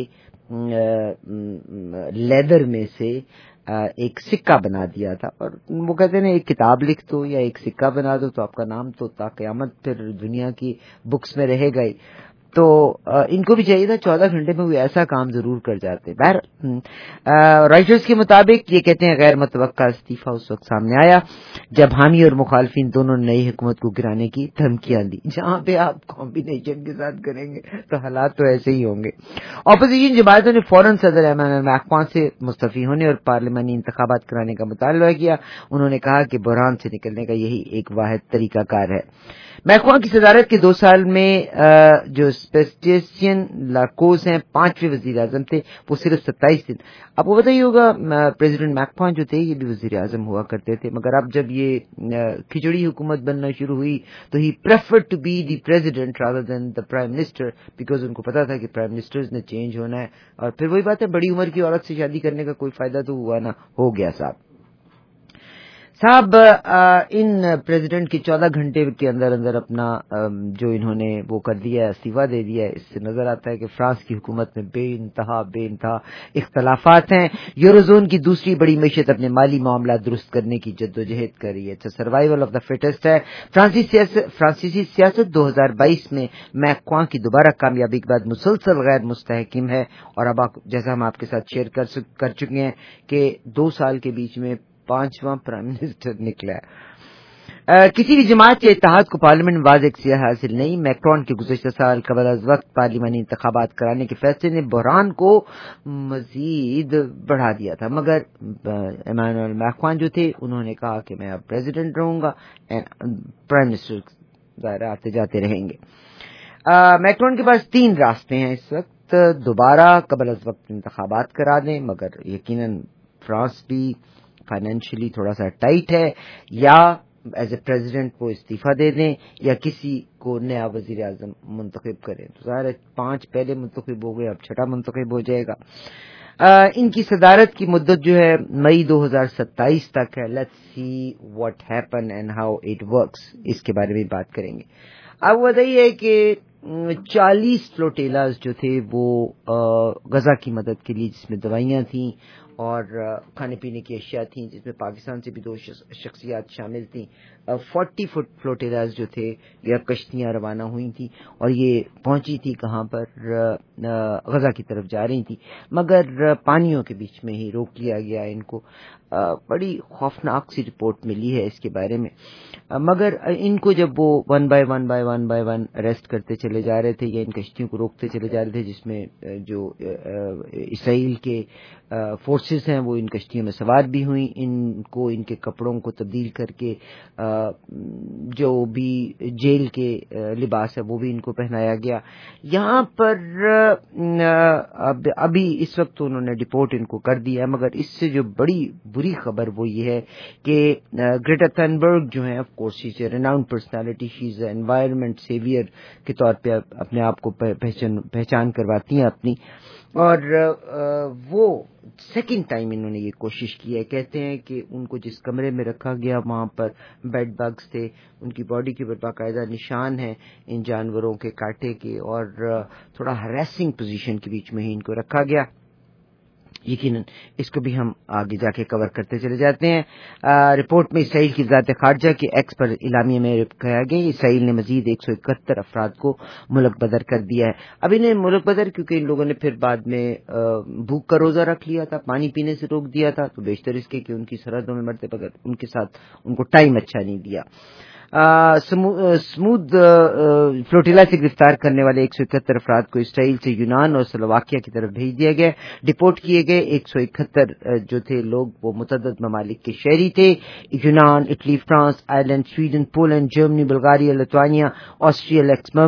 لیدر میں سے ایک سکہ بنا دیا تھا. اور وہ کہتے ہیں ایک کتاب لکھ دو یا ایک سکہ بنا دو تو آپ کا نام تو تا قیامت پھر دنیا کی بکس میں رہے گا ہی. تو ان کو بھی چاہیے تھا 14 گھنٹے میں وہ ایسا کام ضرور کر جاتے. رائٹرز کے مطابق یہ کہتے ہیں غیر متوقع استعفیٰ اس وقت سامنے آیا جب حامی اور مخالفین دونوں نے نئی حکومت کو گرانے کی دھمکیاں دی. جہاں پہ آپ کمبینیشن کے ساتھ کریں گے تو حالات تو ایسے ہی ہوں گے. اپوزیشن جماعتوں نے فوراً صدر ایمانوئل میکرون سے مستعفی ہونے اور پارلیمانی انتخابات کرانے کا مطالبہ کیا. انہوں نے کہا کہ بحران سے نکلنے کا یہی ایک واحد طریقہ کار ہے. میکرون کی صدارت کے 2 سال میں جو سیباسٹین لاکوز ہیں 5ویں وزیر اعظم تھے, وہ صرف 27 دن. آپ کو پتہ ہی ہوگا پریزیڈنٹ میکرون جو تھے یہ بھی وزیر اعظم ہوا کرتے تھے, مگر اب جب یہ کھچڑی حکومت بننا شروع ہوئی تو he preferred to be the president rather than the prime minister, because ان کو پتا تھا کہ پرائم منسٹرز نے چینج ہونا ہے. اور پھر وہی بات ہے, بڑی عمر کی عورت سے شادی کرنے کا کوئی فائدہ تو ہوا نہ, ہو گیا صاحب. صاحب ان پریزیڈنٹ کے 14 گھنٹے کے اندر اندر اپنا جو انہوں نے وہ کر دیا ہے، استعفیٰ دے دیا ہے، اس سے نظر آتا ہے کہ فرانس کی حکومت میں بے انتہا اختلافات ہیں. یوروزون کی دوسری بڑی معیشت اپنے مالی معاملات درست کرنے کی جدوجہد کر رہی ہے. سروائیول آف دا فٹسٹ ہے. فرانسیسی سیاست 2022 میں میکرون کی دوبارہ کامیابی کے بعد مسلسل غیر مستحکم ہے، اور اب جیسا ہم آپ کے ساتھ شیئر کر چکے ہیں کہ 2 سال کے بیچ میں 5واں پرائم منسٹر نکلا ہے. کسی بھی جماعت یا اتحاد کو پارلیمنٹ میں واضح اختیار حاصل نہیں. میکرون کے گزشتہ سال قبل از وقت پارلیمانی انتخابات کرانے کے فیصلے نے بحران کو مزید بڑھا دیا تھا، مگر ایمانوئل میکرون جو تھے انہوں نے کہا کہ میں اب پریزیڈنٹ رہوں گا، پرائم منسٹر ظاہر آتے جاتے رہیں گے. میکرون کے پاس 3 راستے ہیں اس وقت. دوبارہ قبل از وقت انتخابات کرا دیں، مگر یقیناً فرانس بھی فائنینشلی تھوڑا سا ٹائٹ ہے، یا ایز اے پریزیڈنٹ وہ استعفیٰ دے دیں یا کسی کو نیا وزیر اعظم منتخب کریں. تو ظاہر ہے 5 پہلے منتخب ہو گئے، اب 6 منتخب ہو جائے گا. ان کی صدارت کی مدت جو ہے مئی 2027 تک ہے. Let's see what happen and how it works, اس کے بارے میں بات کریں گے. اب بتائیے کہ 40 فلوٹیلاز جو تھے وہ غزہ کی مدد کے لیے، جس میں دوائیاں تھیں اور کھانے پینے کی اشیاء تھیں، جس میں پاکستان سے بھی 2 شخصیات شامل تھیں. 40 فٹ فلوٹیلاز جو تھے یہ کشتیاں روانہ ہوئی تھیں، اور یہ پہنچی تھی کہاں پر؟ غزہ کی طرف جا رہی تھی، مگر پانیوں کے بیچ میں ہی روک لیا گیا ان کو. بڑی خوفناک سی رپورٹ ملی ہے اس کے بارے میں. مگر ان کو جب وہ 1 بائی 1 اریسٹ کرتے چلے جا رہے تھے یا ان کشتیوں کو روکتے چلے جا رہے تھے، جس میں جو اسرائیل کے فورسز ہیں وہ ان کشتیوں میں سوار بھی ہوئیں. ان کو ان کے کپڑوں کو تبدیل کر کے جو بھی جیل کے لباس ہے وہ بھی ان کو پہنایا گیا. یہاں پر ابھی اس وقت انہوں نے ڈپورٹ ان کو کر دیا، مگر اس سے جو بڑی بری خبر وہ یہ ہے کہ گریٹا تھنبرگ جو ہیں، of course she is a renowned personality, she is a environment saviour کے طور پہ اپنے آپ کو پہچان کرواتی ہیں اپنی، اور وہ سیکنڈ ٹائم انہوں نے یہ کوشش کی ہے. کہتے ہیں کہ ان کو جس کمرے میں رکھا گیا وہاں پر بیڈ بگز تھے، ان کی باڈی کے باقاعدہ نشان ہیں ان جانوروں کے کاٹے کے، اور تھوڑا ہریسنگ پوزیشن کے بیچ میں ہی ان کو رکھا گیا. یقیناً اس کو بھی ہم آگے جا کے کور کرتے چلے جاتے ہیں. رپورٹ میں اسرائیل کی وزارت خارجہ کے ایکس پر اعلامیہ میں کہا گیا اسرائیل نے مزید 171 افراد کو ملک بدر کر دیا ہے. اب انہیں ملک بدر کیونکہ ان لوگوں نے پھر بعد میں بھوک کا روزہ رکھ لیا تھا، پانی پینے سے روک دیا تھا، تو بیشتر اس کے کہ ان کی سرحدوں میں مرتے بغیر ان کے ساتھ ان کو ٹائم اچھا نہیں دیا. سمود فلوٹیلا سے گرفتار کرنے والے 171 افراد کو اسرائیل سے یونان اور سلوواکیہ کی طرف بھیج دیا گیا. ڈپورٹ کیے گئے 171 جو تھے لوگ وہ متعدد ممالک کے شہری تھے: یونان، Italy, France, Ireland, Sweden, Poland, جرمنی، بلغاریہ، لتوانیا، Austria,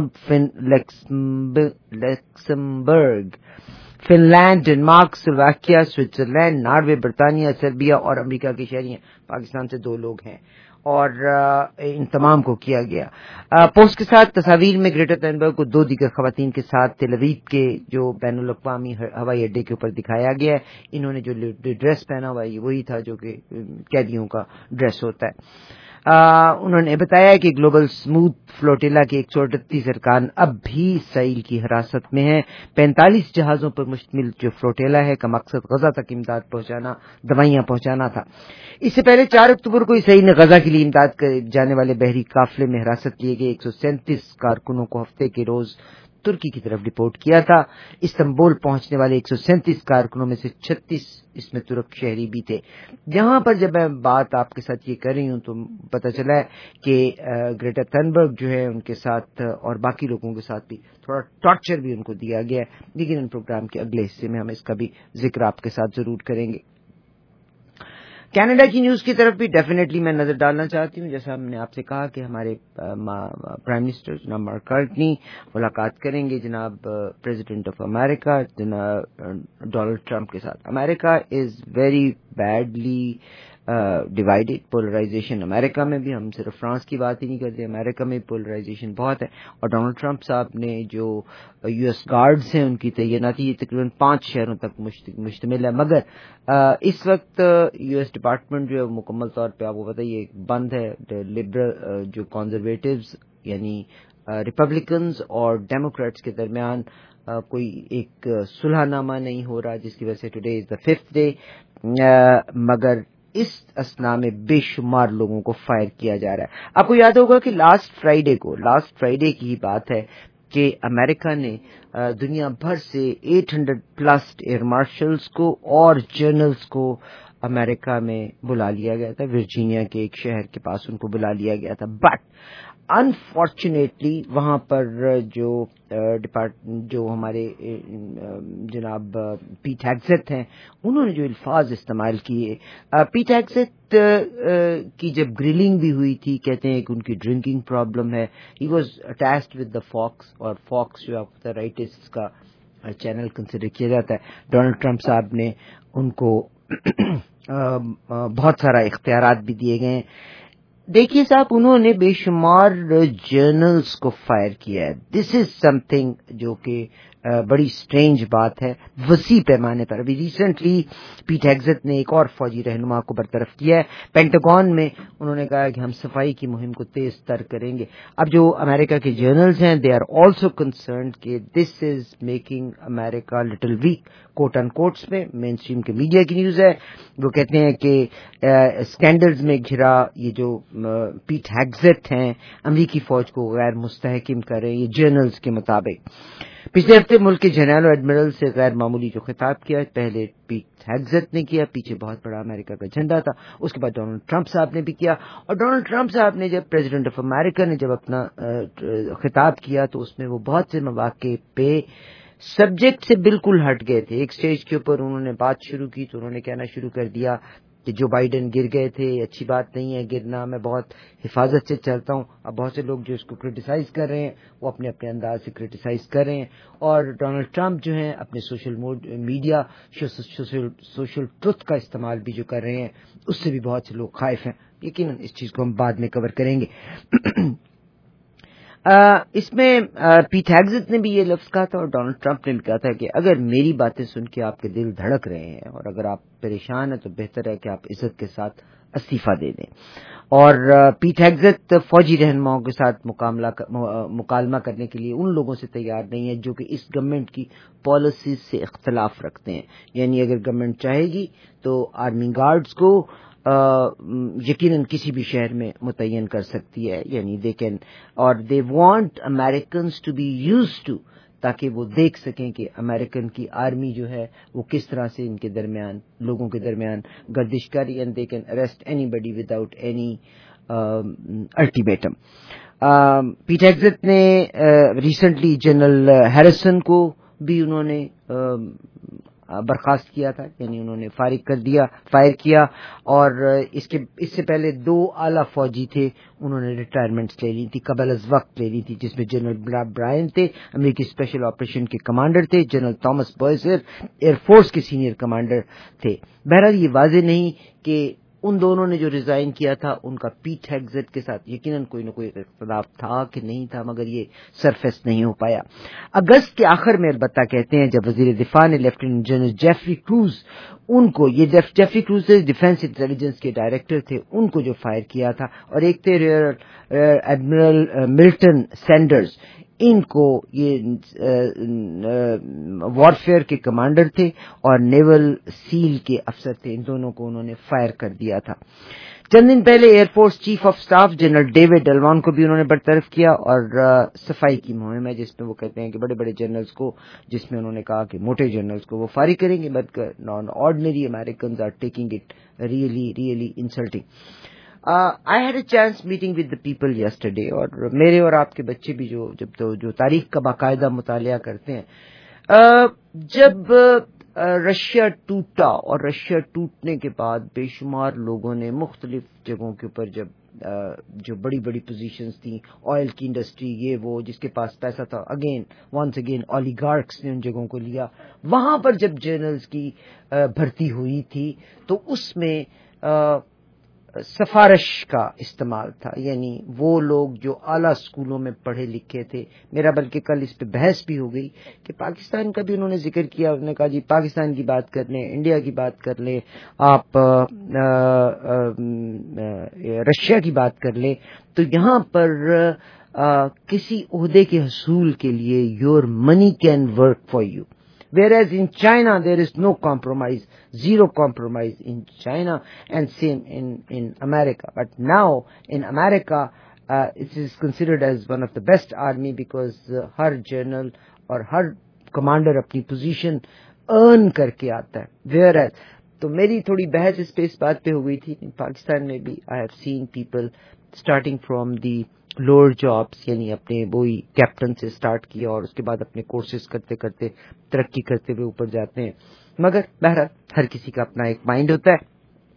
Luxembourg, Finland, Denmark, سلوواکیہ، سوئٹزرلینڈ، ناروے، برطانیہ، سربیا اور امریکہ کے شہری ہیں. پاکستان سے 2 لوگ ہیں، اور ان تمام کو کیا گیا. پوسٹ کے ساتھ تصاویر میں گریٹا تھنبرگ کو 2 دیگر خواتین کے ساتھ تل اویو کے جو بین الاقوامی ہوائی اڈے کے اوپر دکھایا گیا ہے. انہوں نے جو ڈریس پہنا ہوا ہے وہی تھا جو کہ قیدیوں کا ڈریس ہوتا ہے. انہوں نے بتایا کہ گلوبل سموتھ فلوٹیلا کے 138 ارکان اب بھی اسرائیل کی حراست میں ہیں. 45 جہازوں پر مشتمل جو فلوٹیلا ہے کا مقصد غزہ تک امداد پہنچانا، دوائیاں پہنچانا تھا. اس سے پہلے 4 اکتوبر کو اسرائیل نے غزہ کے لیے امداد جانے والے بحری قافلے میں حراست لیے گئے 137 کارکنوں کو ہفتے کے روز ترکی کی طرف ڈپورٹ کیا تھا. استنبول پہنچنے والے 137 کارکنوں میں سے 36 اس میں ترک شہری بھی تھے. یہاں پر جب میں بات آپ کے ساتھ یہ کر رہی ہوں تو پتہ چلا ہے کہ گریٹا تھنبرگ جو ہے ان کے ساتھ اور باقی لوگوں کے ساتھ بھی تھوڑا ٹارچر بھی ان کو دیا گیا ہے، لیکن ان پروگرام کے اگلے حصے میں ہم اس کا بھی ذکر آپ کے ساتھ ضرور کریں گے. کینیڈا کی نیوز کی طرف بھی ڈیفینیٹلی میں نظر ڈالنا چاہتی ہوں. جیسا ہم نے آپ سے کہا کہ ہمارے پرائم منسٹر جناب مارک کارنی ملاقات کریں گے جناب پریزیڈنٹ آف امریکہ جناب ڈونلڈ ٹرمپ کے ساتھ. امریکہ is very badly divided. Polarisation امریکہ میں بھی, ہم صرف فرانس کی بات ہی نہیں کرتے, امریکہ میں پولرائزیشن بہت ہے. اور ڈونلڈ ٹرمپ صاحب نے جو یو ایس گارڈز ہیں ان کی تعیناتی یہ تقریباً 5 شہروں تک مشتمل ہے, مگر اس وقت یو ایس ڈپارٹمنٹ جو ہے مکمل طور پہ آپ کو پتہ یہ بند ہے. لبرل جو کنزرویٹوز یعنی ریپبلکنز اور ڈیموکریٹس کے درمیان کوئی ایک صلح نامہ نہیں ہو رہا, جس کی وجہ سے today is the 5th day. مگر اس اسنا میں بے شمار لوگوں کو فائر کیا جا رہا ہے. آپ کو یاد ہوگا کہ لاسٹ فرائیڈے کی ہی بات ہے کہ امریکہ نے دنیا بھر سے 800+ ایئر مارشلز کو اور جنرلز کو امریکہ میں بلا لیا گیا تھا. ورجینیا کے ایک شہر کے پاس ان کو بلا لیا گیا تھا. بٹ انفارچونیٹلی وہاں پر جو ہمارے جناب پیٹ ہیگزیت ہیں انہوں نے جو الفاظ استعمال کیے, پیٹ ہیگزیت کی جب گرلنگ بھی ہوئی تھی, کہتے ہیں کہ ان کی ڈرنکنگ پرابلم ہے. He was attached with the Fox, اور فاکس جو آپ کو رائٹس کا چینل کنسیڈر کیا جاتا ہے. ڈونلڈ ٹرمپ صاحب نے ان کو بہت سارا اختیارات بھی دیے گئے ہیں. دیکھیے صاحب, انہوں نے بے شمار جرنلز کو فائر کیا ہے. دس از سم تھنگ جو کہ بڑی سٹرینج بات ہے وسیع پیمانے پر. ابھی ریسنٹلی پیٹ ہیگزیت نے ایک اور فوجی رہنما کو برطرف کیا ہے. پینٹاگون میں انہوں نے کہا کہ ہم صفائی کی مہم کو تیز تر کریں گے. اب جو امریکہ کے جرنلز ہیں دے آر آلسو کنسرنڈ کہ this is making America little weak, quote in quotes میں. مین اسٹریم کے میڈیا کی نیوز ہے, وہ کہتے ہیں کہ اسکینڈلز میں گھرا یہ جو پیٹ ہیگزیت ہیں امریکی فوج کو غیر مستحکم کر رہے ہیں. یہ جرنلز کے مطابق پچھلے ہفتے ملک کے جنرل اور ایڈمرل سے غیر معمولی جو خطاب کیا, پہلے پیٹ ہیگزیت نے کیا, پیچھے بہت بڑا امریکہ کا جھنڈا تھا, اس کے بعد ڈونلڈ ٹرمپ صاحب نے بھی کیا. اور ڈونلڈ ٹرمپ صاحب نے جب پریزیڈنٹ آف امریکہ نے جب اپنا خطاب کیا تو اس میں وہ بہت سے مواقع پہ سبجیکٹ سے بالکل ہٹ گئے تھے. ایک سٹیج کے اوپر انہوں نے بات شروع کی تو انہوں نے کہنا شروع کر دیا کہ جو بائیڈن گر گئے تھے, اچھی بات نہیں ہے گرنا, میں بہت حفاظت سے چلتا ہوں. اب بہت سے لوگ جو اس کو کرٹیسائز کر رہے ہیں وہ اپنے اپنے انداز سے کرٹیسائز کر رہے ہیں. اور ڈونلڈ ٹرمپ جو ہیں اپنے سوشل میڈیا سوشل ٹروتھ کا استعمال بھی جو کر رہے ہیں اس سے بھی بہت سے لوگ خائف ہیں. یقیناً اس چیز کو ہم بعد میں کور کریں گے. اس میں پیٹ ہیگزیت نے بھی یہ لفظ کہا تھا اور ڈونلڈ ٹرمپ نے بھی کہا تھا کہ اگر میری باتیں سن کے آپ کے دل دھڑک رہے ہیں اور اگر آپ پریشان ہیں تو بہتر ہے کہ آپ عزت کے ساتھ استعفیٰ دے دیں. اور پیٹ ہیگزیت فوجی رہنماؤں کے ساتھ مکالمہ کرنے کے لیے ان لوگوں سے تیار نہیں ہے جو کہ اس گورنمنٹ کی پالیسیز سے اختلاف رکھتے ہیں. یعنی اگر گورنمنٹ چاہے گی تو آرمی گارڈز کو یقیناً کسی بھی شہر میں متعین کر سکتی ہے. یعنی دے کین اور they want Americans to be used to, تاکہ وہ دیکھ سکیں کہ امریکن کی آرمی جو ہے وہ کس طرح سے ان کے درمیان لوگوں کے درمیان گردش کری, and they can arrest anybody without any ultimatum. Pete Hegseth نے ریسنٹلی جنرل ہیریسن کو بھی انہوں نے برخاست کیا تھا, یعنی انہوں نے فائر کیا. اور اس سے پہلے 2 اعلیٰ فوجی تھے, انہوں نے ریٹائرمنٹس لے لی تھی, قبل از وقت لے لی تھی, جس میں جنرل برائن تھے امریکی اسپیشل آپریشن کے کمانڈر تھے, general Thomas Bussiere air force کے سینئر کمانڈر تھے. بہرحال یہ واضح نہیں کہ ان دونوں نے جو ریزائن کیا تھا ان کا پیٹ ہیگزیت کے ساتھ یقیناً کوئی نہ کوئی اختلاف تھا کہ نہیں تھا, مگر یہ سرفیس نہیں ہو پایا. اگست کے آخر میں البتہ کہتے ہیں جب وزیر دفاع نے لیفٹیننٹ جنرل جیفری کروز ان کو, یہ جیفری کروز ڈیفنس انٹیلیجنس کے ڈائریکٹر تھے, ان کو جو فائر کیا تھا, اور ایک تھے ریئر ایڈمرل ملٹن سینڈرز, ان کو یہ وارفیئر کے کمانڈر تھے اور نیول سیل کے افسر تھے, ان دونوں کو انہوں نے فائر کر دیا تھا. چند دن پہلے air force chief of staff general David Allvin کو بھی انہوں نے برطرف کیا, اور صفائی کی مہم ہے جس میں وہ کہتے ہیں کہ بڑے بڑے جنرلز کو, جس میں انہوں نے کہا کہ موٹے جنرلز کو وہ فارغ کریں گے, but non ordinary Americans are taking it really insulting. I had a chance meeting with the people yesterday, اور میرے اور آپ کے بچے بھی جو تاریخ کا باقاعدہ مطالعہ کرتے ہیں, جب رشیا ٹوٹا اور رشیا ٹوٹنے کے بعد بے شمار لوگوں نے مختلف جگہوں کے اوپر جو بڑی بڑی پوزیشنز تھیں, آئل کی انڈسٹری, یہ وہ جس کے پاس پیسہ تھا, ونس اگین اولیگارکس نے ان جگہوں کو لیا. وہاں پر جب جنرلز کی بھرتی ہوئی تھی تو اس میں سفارش کا استعمال تھا، یعنی وہ لوگ جو اعلیٰ اسکولوں میں پڑھے لکھے تھے. میرا بلکہ کل اس پہ بحث بھی ہو گئی کہ پاکستان کا بھی انہوں نے ذکر کیا. انہوں نے کہا جی پاکستان کی بات کر لیں، انڈیا کی بات کر لیں، آپ رشیا کی بات کر لیں، تو یہاں پر کسی عہدے کے حصول کے لیے your money can work for you. Whereas in China there is no compromise, zero compromise in China, and same in America. But now in America it is considered as one of the best army because ہر جنرل اور ہر کمانڈر اپنی پوزیشن ارن کر کے آتا ہے. Whereas تو میری تھوڑی بحث اس پہ اس بات پہ ہو گئی تھی. پاکستان میں بھی I have seen people starting from the lower jobs, یعنی اپنے وہی کیپٹن سے سٹارٹ کیا اور اس کے بعد اپنے کورسز کرتے کرتے ترقی کرتے ہوئے اوپر جاتے ہیں. مگر بہرحال ہر کسی کا اپنا ایک مائنڈ ہوتا ہے.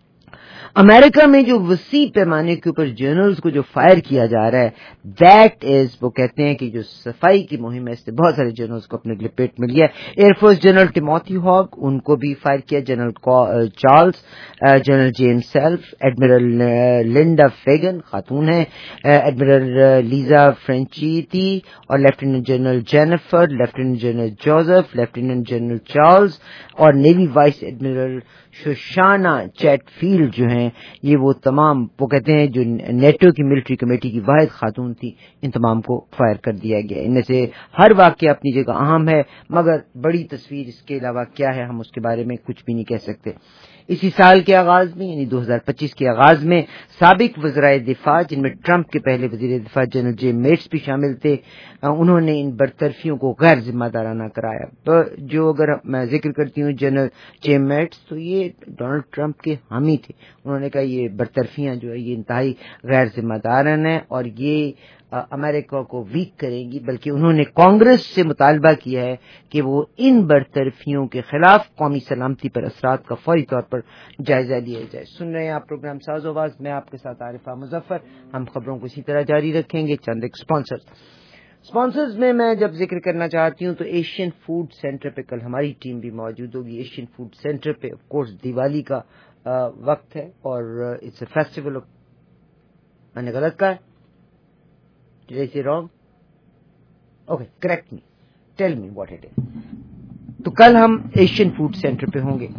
امریکہ میں جو وسیع پیمانے کے اوپر جنرلز کو جو فائر کیا جا رہا ہے، دیٹ از، وہ کہتے ہیں کہ جو صفائی کی مہم ہے اس سے بہت سارے جنرلز کو اپنے لپیٹ میں لیا. Air force general Timothy Haugh, ان کو بھی فائر کیا، general Charles, general James Slife, admiral Linda Fagan خاتون ہیں، ایڈمرل لیزا فرینچیٹی، اور lieutenant general Jennifer, lieutenant general Joseph, lieutenant general Charles, اور navy vice admiral Shoshana Chatfield جو ہیں، یہ وہ تمام، وہ کہتے ہیں جو نیٹو کی ملٹری کمیٹی کی واحد خاتون تھی، ان تمام کو فائر کر دیا گیا. ان میں سے ہر واقعہ اپنی جگہ اہم ہے، مگر بڑی تصویر اس کے علاوہ کیا ہے ہم اس کے بارے میں کچھ بھی نہیں کہہ سکتے. اسی سال کے آغاز میں، یعنی 2025 کے آغاز میں، سابق وزرائے دفاع جن میں ٹرمپ کے پہلے وزیر دفاع جنرل جیم میٹس بھی شامل تھے، انہوں نے ان برطرفیوں کو غیر ذمہ دارانہ کرایا. جو اگر میں ذکر کرتی ہوں جنرل جیم میٹس، تو یہ ڈونلڈ ٹرمپ کے حامی تھے. انہوں نے کہا یہ برطرفیاں جو ہے یہ انتہائی غیر ذمہ دارانہ ہیں اور یہ امریکہ کو ویک کریں گی، بلکہ انہوں نے کانگریس سے مطالبہ کیا ہے کہ وہ ان برطرفیوں کے خلاف قومی سلامتی پر اثرات کا فوری طور پر جائزہ لیا جائے. سن رہے ہیں آپ پروگرام ساز و آواز، میں آپ کے ساتھ عارفہ مظفر. ہم خبروں کو اسی طرح جاری رکھیں گے. چند ایک اسپانسرز میں جب ذکر کرنا چاہتی ہوں تو ایشین فوڈ سینٹر پہ کل ہماری ٹیم بھی موجود ہوگی. ایشین فوڈ سینٹر پہ آف کورس دیوالی کا وقت ہے اور اٹس اے فیسٹیول آف، میں نے غلط کہا ہے؟ Did I say wrong? Okay, correct me. Tell me what it is. تو کل ہم ایشین فوڈ سینٹر پہ ہوں گے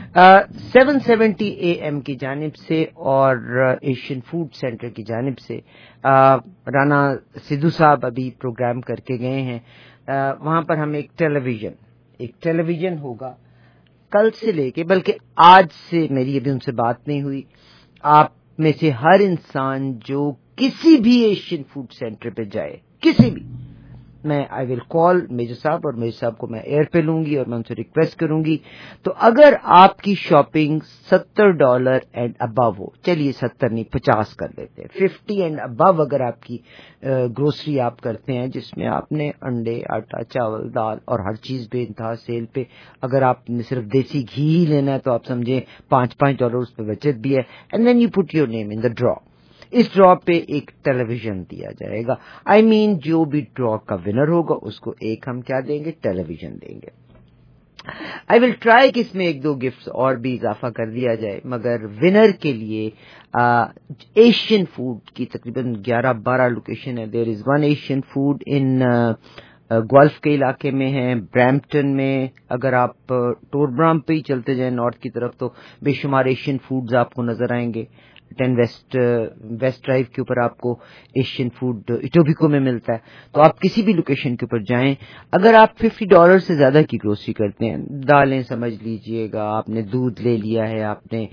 7:70 AM کی جانب سے، اور ایشین فوڈ سینٹر کی جانب سے رانا سدھو صاحب ابھی پروگرام کر کے گئے ہیں. وہاں پر ہم ایک ٹیلی ویژن ہوگا کل سے لے کے، بلکہ آج سے میری ابھی ان سے بات نہیں ہوئی. آپ میں سے ہر انسان جو کسی بھی ایشین فوڈ سینٹر پہ جائے، کسی بھی، میں آئی ول کال میجر صاحب، اور میجر صاحب کو میں ایئر پہ لوں گی اور میں ان سے ریکویسٹ کروں گی. تو اگر آپ کی شاپنگ $70 اینڈ ابو ہو، چلیے 70 نہیں 50 کر لیتے ہیں، 50 اینڈ ابو اگر آپ کی گروسری آپ کرتے ہیں جس میں آپ نے انڈے، آٹا، چاول، دال اور ہر چیز بے انتہا سیل پہ، اگر آپ نے صرف دیسی گھی ہی لینا ہے تو آپ سمجھیں $5 اس پہ بچت بھی ہے. And then you put your name in the draw. اس ڈرا پہ ایک ٹیلی ویژن دیا جائے گا. جو بھی ڈرا کا ونر ہوگا اس کو ایک ہم کیا دیں گے، ٹیلی ویژن دیں گے. آئی ول ٹرائی کہ اس میں 1-2 گفٹس اور بھی اضافہ کر دیا جائے، مگر ونر کے لیے ایشین فوڈ کی تقریباً 11-12 لوکیشن ہے. There is one Asian food in Guelph کے علاقے میں ہے، برامپٹن میں. اگر آپ ٹوربرام پہ ہی چلتے جائیں نارتھ کی طرف تو بے شمار ایشین فوڈز آپ کو نظر آئیں گے. 10 ویسٹ ڈرائیو کے اوپر آپ کو ایشین فوڈ ایٹوبیکو میں ملتا ہے. تو آپ کسی بھی لوکیشن کے اوپر جائیں. اگر آپ $50 سے زیادہ کی گروسری کرتے ہیں، دالیں سمجھ لیجئے گا، آپ نے دودھ لے لیا ہے، آپ نے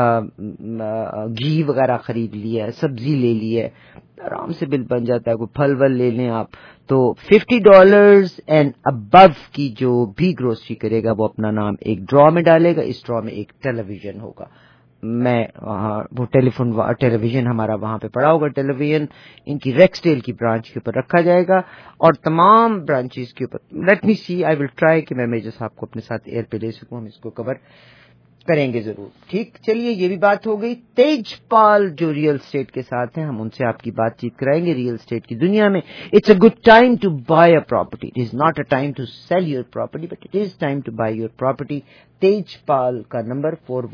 گھی وغیرہ خرید لیا ہے، سبزی لے لی ہے، آرام سے بل بن جاتا ہے. کوئی پھل ول لے لیں آپ، تو $50 اینڈ ابو کی جو بھی گروسری کرے گا وہ اپنا نام ایک ڈرا میں ڈالے گا. اس ڈرا میں ایک ٹیلی ویژن ہوگا. میں وہ ٹیلی ویژن ہمارا وہاں پہ پڑا ہوگا. ٹیلی ویژن ان کی ریکسڈیل کی برانچ کے اوپر رکھا جائے گا اور تمام برانچز کے اوپر. Let me C, I will try کہ میں میجر صاحب کو اپنے ساتھ ایئر پہ لے سکوں. ہم اس کو کور کریں گے ضرور. ٹھیک، چلیے یہ بھی بات ہو گئی. تیج پال جو ریئل اسٹیٹ کے ساتھ ہیں، ہم ان سے آپ کی بات چیت کرائیں گے. ریئل اسٹیٹ کی دنیا میں it's a good time to buy a property. It is not a time to sell your property but it is time to buy your property. Tejpal का नंबर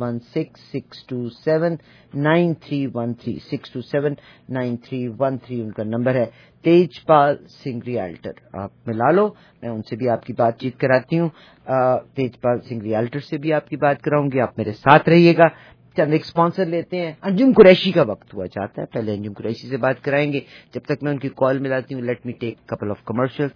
4166279313 6279313 उनका नंबर है। तेजपाल सिंह रियल्टर, आप मिला लो, मैं उनसे भी आपकी बातचीत कराती हूँ। तेजपाल सिंह रियल्टर से भी आपकी बात कराऊंगी, आप मेरे साथ रहिएगा। चंद एक स्पॉन्सर लेते हैं। अंजुम कुरैशी का वक्त हुआ चाहता है, पहले अंजुम कुरैशी से बात कराएंगे। जब तक मैं उनकी कॉल मिलाती हूँ, let me take couple of commercials.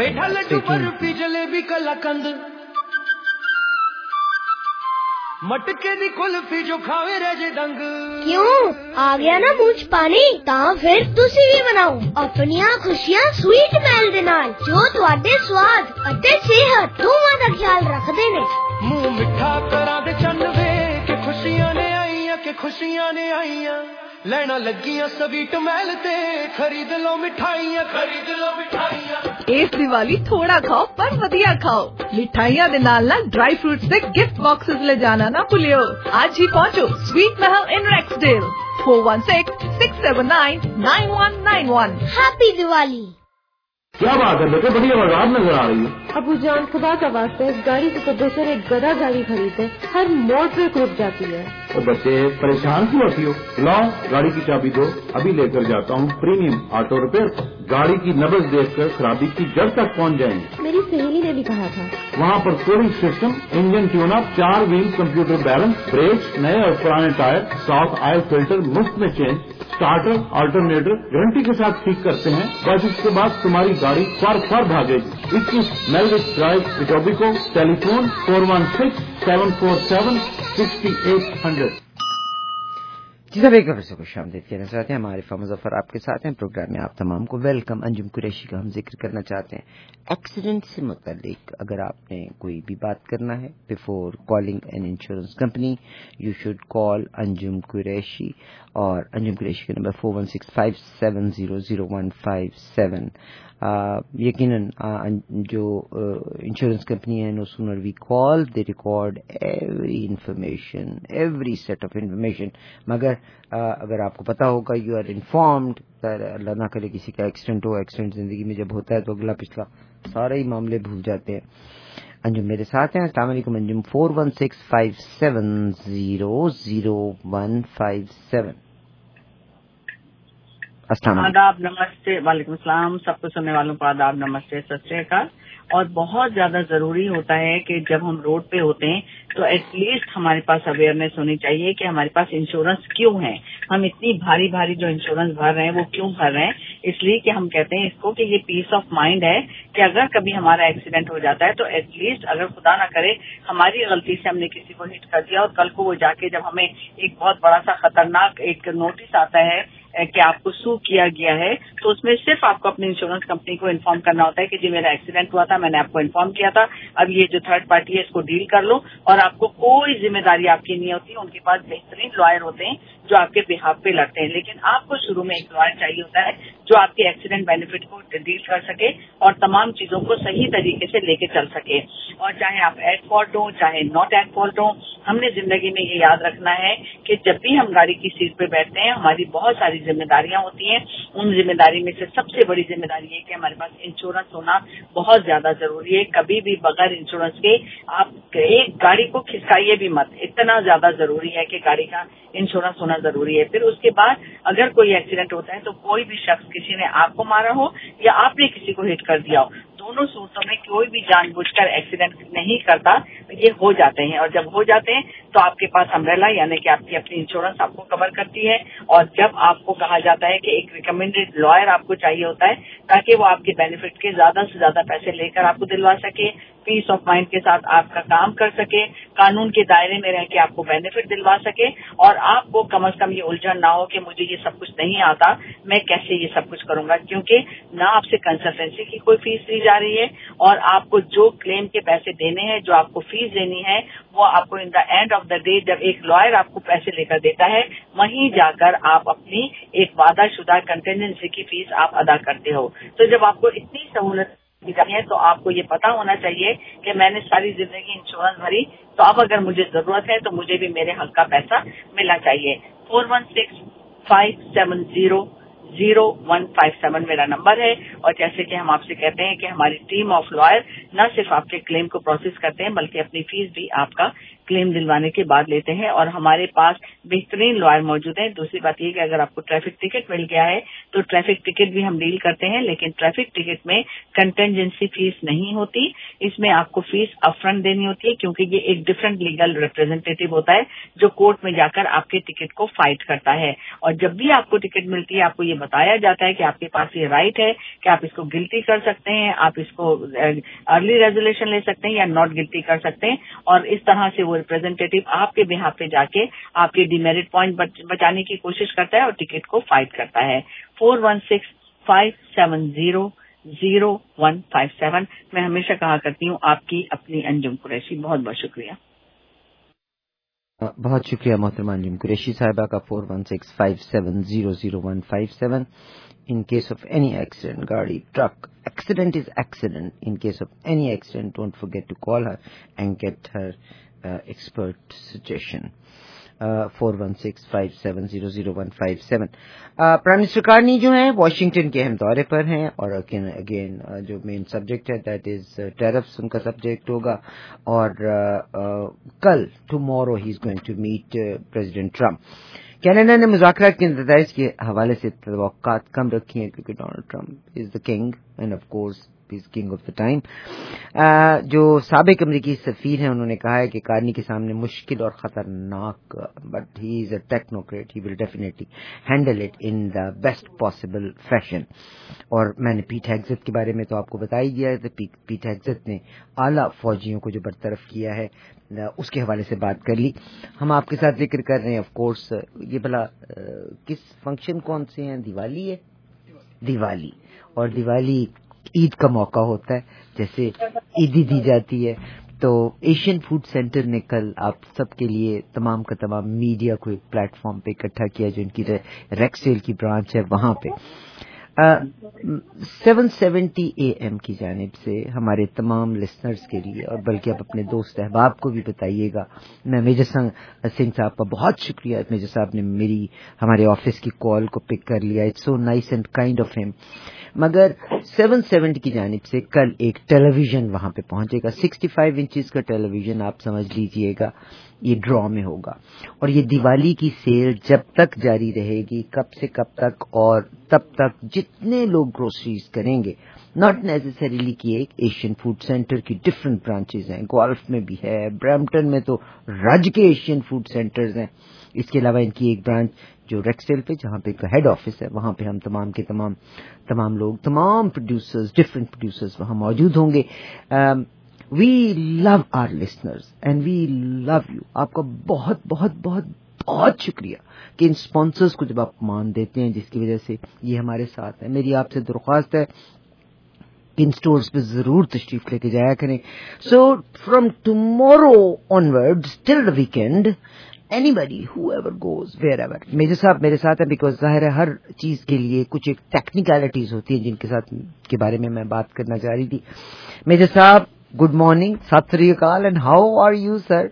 Matke Di kulfi जो खावे रह दंग। क्यों आ गया ना मुंह च पानी? तां फिर तुसी भी बनाओ अपनियां खुशियां स्वीट मैल दे नाल, जो तुहाडे स्वाद अते सेहत दोवां दा ख्याल रखदे ने। मुंह मिठा करा दे चन्न वे के खुशियां ने आईयां, के खुशियां ने आईयां, ਲੈਣਾ ਲੱਗੀਆਂ ਸਵੀਟ ਮੈਲ ਤੇ ਖਰੀਦ ਲਓ ਮਿਠਾਈਆਂ, ਖਰੀਦ ਲਓ ਮਿਠਾਈਆਂ। ਇਸ ਦੀਵਾਲੀ ਥੋੜਾ ਖਾਓ ਪਰ ਵਧੀਆ ਖਾਓ। ਮਿਠਾਈਆਂ ਦੇ ਨਾਲ ਨਾਲ ਡਰਾਈ ਫਰੂਟਸ ਦੇ ਗਿਫਟ ਬਾਕਸਸ ਲੈ ਜਾਣਾ ਨਾ ਭੁੱਲਿਓ। ਅੱਜ ਹੀ ਪਹੁੰਚੋ sweet Mahal in Rexdale 4166799191। Happy Diwali. क्या बात है बेटे, बड़ी आवाज नजर आ रही है। अबू जान खुदा का वास्ता इस गाड़ी से तो बेहतर एक गधा गाड़ी खरीदे, हर मोड़ पे रुक जाती है। तो बच्चे परेशान क्यों होती हो? लाओ गाड़ी की चाबी दो, अभी लेकर जाता हूँ प्रीमियम ऑटो रिपेयर। गाड़ी की नब्ज देखकर खराबी की जड़ तक पहुँच जाएंगे। मेरी सहेली ने भी कहा था। वहाँ पर cooling system, engine tune up, 4 wheel computer balance, brake, नए और पुराने टायर, साफ ऑयल फिल्टर मुफ्त में चेंज, स्टार्टर अल्टरनेटर गारंटी के साथ ठीक करते हैं। बस इसके बाद तुम्हारी गाड़ी फर भागेगी। 21 मेलविच ड्राइव, इटोबिको। टेलीफोन 4167476800। जी साहब, एक बार से खुश आमदीद कहना चाहते हैं। हमारे आरिफ मुजफ्फर आपके साथ हैं प्रोग्राम में, आप तमाम को वेलकम। अंजुम कुरैशी का हम जिक्र करना चाहते हैं। एक्सीडेंट से मुतालिक अगर आपने कोई भी बात करना है, before calling an insurance company you should call Anjum Qureshi, और अंजुम कुरैशी का नंबर 4165700157। यकीनन जो इंश्योरेंस कंपनी है, no sooner we call they record every information, every set of information. मगर अगर आपको पता होगा, यू आर इन्फॉर्म्ड, अल्लाह ना करे किसी का एक्सीडेंट हो। एक्सीडेंट जिंदगी में जब होता है तो अगला पिछला सारे ही मामले भूल जाते हैं। अंजुम मेरे साथ हैं। अस्सलाम वालेकुम अंजुम। 4165700157। आदाब, नमस्ते, वालेकुम सलाम। सबको सुनने वालों को आदाब, नमस्ते, सत श्री अकाल। और बहुत ज्यादा जरूरी होता है कि जब हम रोड पे होते हैं तो एटलीस्ट हमारे पास अवेयरनेस होनी चाहिए कि हमारे पास इंश्योरेंस क्यों है, हम इतनी भारी भारी जो इंश्योरेंस भर रहे हैं वो क्यों भर रहे हैं। इसलिए कि हम कहते हैं इसको कि ये पीस ऑफ माइंड है कि अगर कभी हमारा एक्सीडेंट हो जाता है तो एटलीस्ट अगर खुदा ना करे हमारी गलती से हमने किसी को हिट कर दिया और कल को वो जाके जब हमें एक बहुत बड़ा सा खतरनाक एक नोटिस आता है कि आपको सू किया गया है, तो उसमें सिर्फ आपको अपनी इंश्योरेंस कंपनी को इन्फॉर्म करना होता है कि जी मेरा एक्सीडेंट हुआ था, मैंने आपको इन्फॉर्म किया था, अब ये जो थर्ड पार्टी है इसको डील कर लो। और आपको कोई जिम्मेदारी आपकी नहीं होती। उनके पास बेहतरीन लॉयर होते हैं जो आपके बिहाफ पे लड़ते हैं, लेकिन आपको शुरू में एक लॉयर चाहिए होता है जो आपके एक्सीडेंट बेनिफिट को डील कर सके और तमाम चीजों को सही तरीके से लेके चल सके। और चाहे आप एट फॉल्ट हो चाहे नॉट एट फॉल्ट हो, हमने जिंदगी में ये याद रखना है कि जब भी हम गाड़ी की सीट पे बैठते हैं हमारी बहुत सारी जिम्मेदारियां होती हैं। उन जिम्मेदारी में से सबसे बड़ी जिम्मेदारी है कि हमारे पास इंश्योरेंस होना बहुत ज्यादा जरूरी है। कभी भी बगैर इंश्योरेंस के आप एक गाड़ी को खिसकाइए भी मत, इतना ज्यादा जरूरी है कि गाड़ी का इंश्योरेंस होना जरूरी है। फिर उसके बाद अगर कोई एक्सीडेंट होता है तो कोई भी शख्स, किसी ने आपको मारा हो या आपने किसी को हिट कर दिया हो, दोनों सूरतों में कोई भी जानबूझकर एक्सीडेंट नहीं करता, ये हो जाते हैं। और जब हो जाते हैं तो आपके पास अम्ब्रेला यानी कि आपकी अपनी इंश्योरेंस आपको कवर करती है। और जब आपको कहा जाता है कि एक रिकमेंडेड लॉयर आपको चाहिए होता है ताकि वो आपके बेनिफिट के ज्यादा से ज्यादा पैसे लेकर आपको दिलवा सके, पीस ऑफ माइंड के साथ आपका काम कर सके, कानून के दायरे में रह के आपको बेनिफिट दिलवा सके, और आपको कम से कम ये उलझन ना हो कि मुझे ये सब कुछ नहीं आता, मैं कैसे ये सब कुछ करूंगा। क्योंकि ना आपसे कंसल्टेंसी की कोई फीस ली जा रही है और आपको जो क्लेम के पैसे देने हैं, जो आपको फीस देनी है, वो आपको in the end of the day जब एक लॉयर आपको पैसे लेकर देता है वहीं जाकर आप अपनी एक वादाशुदा कंटिजेंसी की फीस आप अदा करते हो। तो जब आपको इतनी सहूलत दी जाती है तो आपको ये पता होना चाहिए कि मैंने सारी जिंदगी इंश्योरेंस भरी, तो अब अगर मुझे जरूरत है तो मुझे भी मेरे हक का पैसा मिलना चाहिए। 416570 0157 मेरा नंबर है। और जैसे कि हम आपसे कहते हैं कि हमारी टीम ऑफ लॉयर न सिर्फ आपके क्लेम को प्रोसेस करते हैं बल्कि अपनी फीस भी आपका क्लेम दिलवाने के बाद लेते हैं, और हमारे पास बेहतरीन लॉयर मौजूद हैं। दूसरी बात ये कि अगर आपको ट्रैफिक टिकट मिल गया है तो ट्रैफिक टिकट भी हम डील करते हैं, लेकिन ट्रैफिक टिकट में कंटेंजेंसी फीस नहीं होती, इसमें आपको फीस अपफ्रंट देनी होती है, क्योंकि ये एक डिफरेंट लीगल रिप्रेजेंटेटिव होता है जो कोर्ट में जाकर आपके टिकट को फाइट करता है। और जब भी आपको टिकट मिलती है आपको ये बताया जाता है कि आपके पास ये राइट है कि आप इसको गिल्टी कर सकते हैं, आप इसको अर्ली रेजोल्यूशन ले सकते हैं या नॉट गिल्टी कर सकते हैं, और इस तरह से वो रिप्रेजेंटेटिव आपके बिहाफ पे जाके आपके डिमेरिट पॉइंट बचाने की कोशिश करता है और टिकट को फाइट करता है। 4165700157। मैं हमेशा कहा करती हूँ आपकी अपनी अंजुम कुरैशी। बहुत बहुत शुक्रिया। बहुत शुक्रिया मोहतरमा अंजुम कुरैशी साहिबा का। 4165700157। In case of any accident, गाड़ी, truck, accident is accident. In case of any accident, don't forget to call her and get her expert suggestion. 4165700157. Prime minister Carney जो हैं वाशिंगटन के अहम दौरे पर हैं, और अगेन जो मेन सब्जेक्ट है दैट इज टैरिफ्स उनका सब्जेक्ट होगा। और कल tomorrow he is going to meet president Trump. Canada ने मुज़ाकरात के नताइज के हवाले से तवक्कात कम रखी हैं क्योंकि Donald Trump is the king and of course is king of the time. जो साबिक अमरीकी सफीर हैं उन्होंने कहा है कि कार्नी के सामने मुश्किल और खतरनाक, but he is a technocrat, he will definitely handle it in the best possible fashion. और मैंने पीट हेग्सेट के बारे में तो आपको बता ही दिया है। पीट हेग्सेट ने आला फौजियों को जो बरतरफ किया है उसके हवाले से बात कर ली। हम आपके साथ जिक्र कर रहे हैं ऑफ कोर्स ये भला किस फंक्शन कौन से हैं, दिवाली है, दिवाली, और दिवाली ईद का मौका होता है, जैसे ईदी दी जाती है। तो एशियन फूड सेंटर ने कल आप सबके लिए तमाम का तमाम मीडिया को एक प्लेटफॉर्म पे इकट्ठा किया, जो इनकी रेक्सडेल की ब्रांच है वहां पे 770 AM की जानिब से हमारे तमाम लिसनर्स के लिए, और बल्कि आप अपने दोस्त अहबाब को भी बताइएगा। मैं मेजर सिंह साहब का बहुत शुक्रिया, मेजर साहब ने हमारे ऑफिस की कॉल को पिक कर लिया। It's so nice and kind of him. मगर 770 की जानिब से कल एक टेलीविजन वहां पे पहुंचेगा, 65 इंचेस का टेलीविजन, आप समझ लीजिएगा ये ड्रॉ में होगा। और ये दिवाली की सेल जब तक जारी रहेगी, कब से कब तक, और तब तक जितने लोग ग्रोसरीज करेंगे, नॉट नेसेसरीली कि एक एशियन फूड सेंटर की डिफरेंट ब्रांचेज हैं, गोल्फ में भी है, ब्रैम्पटन में तो रज के एशियन फूड सेंटर्स हैं। इसके अलावा इनकी एक ब्रांच जो रेक्सडेल पे, जहां पे हेड ऑफिस है, वहां पे हम तमाम लोग, तमाम प्रोड्यूसर्स, डिफरेंट प्रोड्यूसर्स वहां मौजूद होंगे। We love our listeners and we love you. आपका बहुत बहुत बहुत बहुत शुक्रिया कि इन स्पॉन्सर्स को जब आप मान देते हैं, जिसकी वजह से ये हमारे साथ है। मेरी आपसे दरख्वास्त है इन स्टोर्स पे जरूर तशरीफ लेके जाया करें। So from tomorrow onwards till the weekend, anybody whoever goes wherever, major साहब मेरे साथ है, बिकॉज जाहिर है हर चीज के लिए कुछ एक टेक्निकलिटीज होती है जिनके साथ के बारे में मैं बात करना चाह रही थी। मेजर साहब गुड मॉर्निंग, सत श्री अकाल, and how are you sir?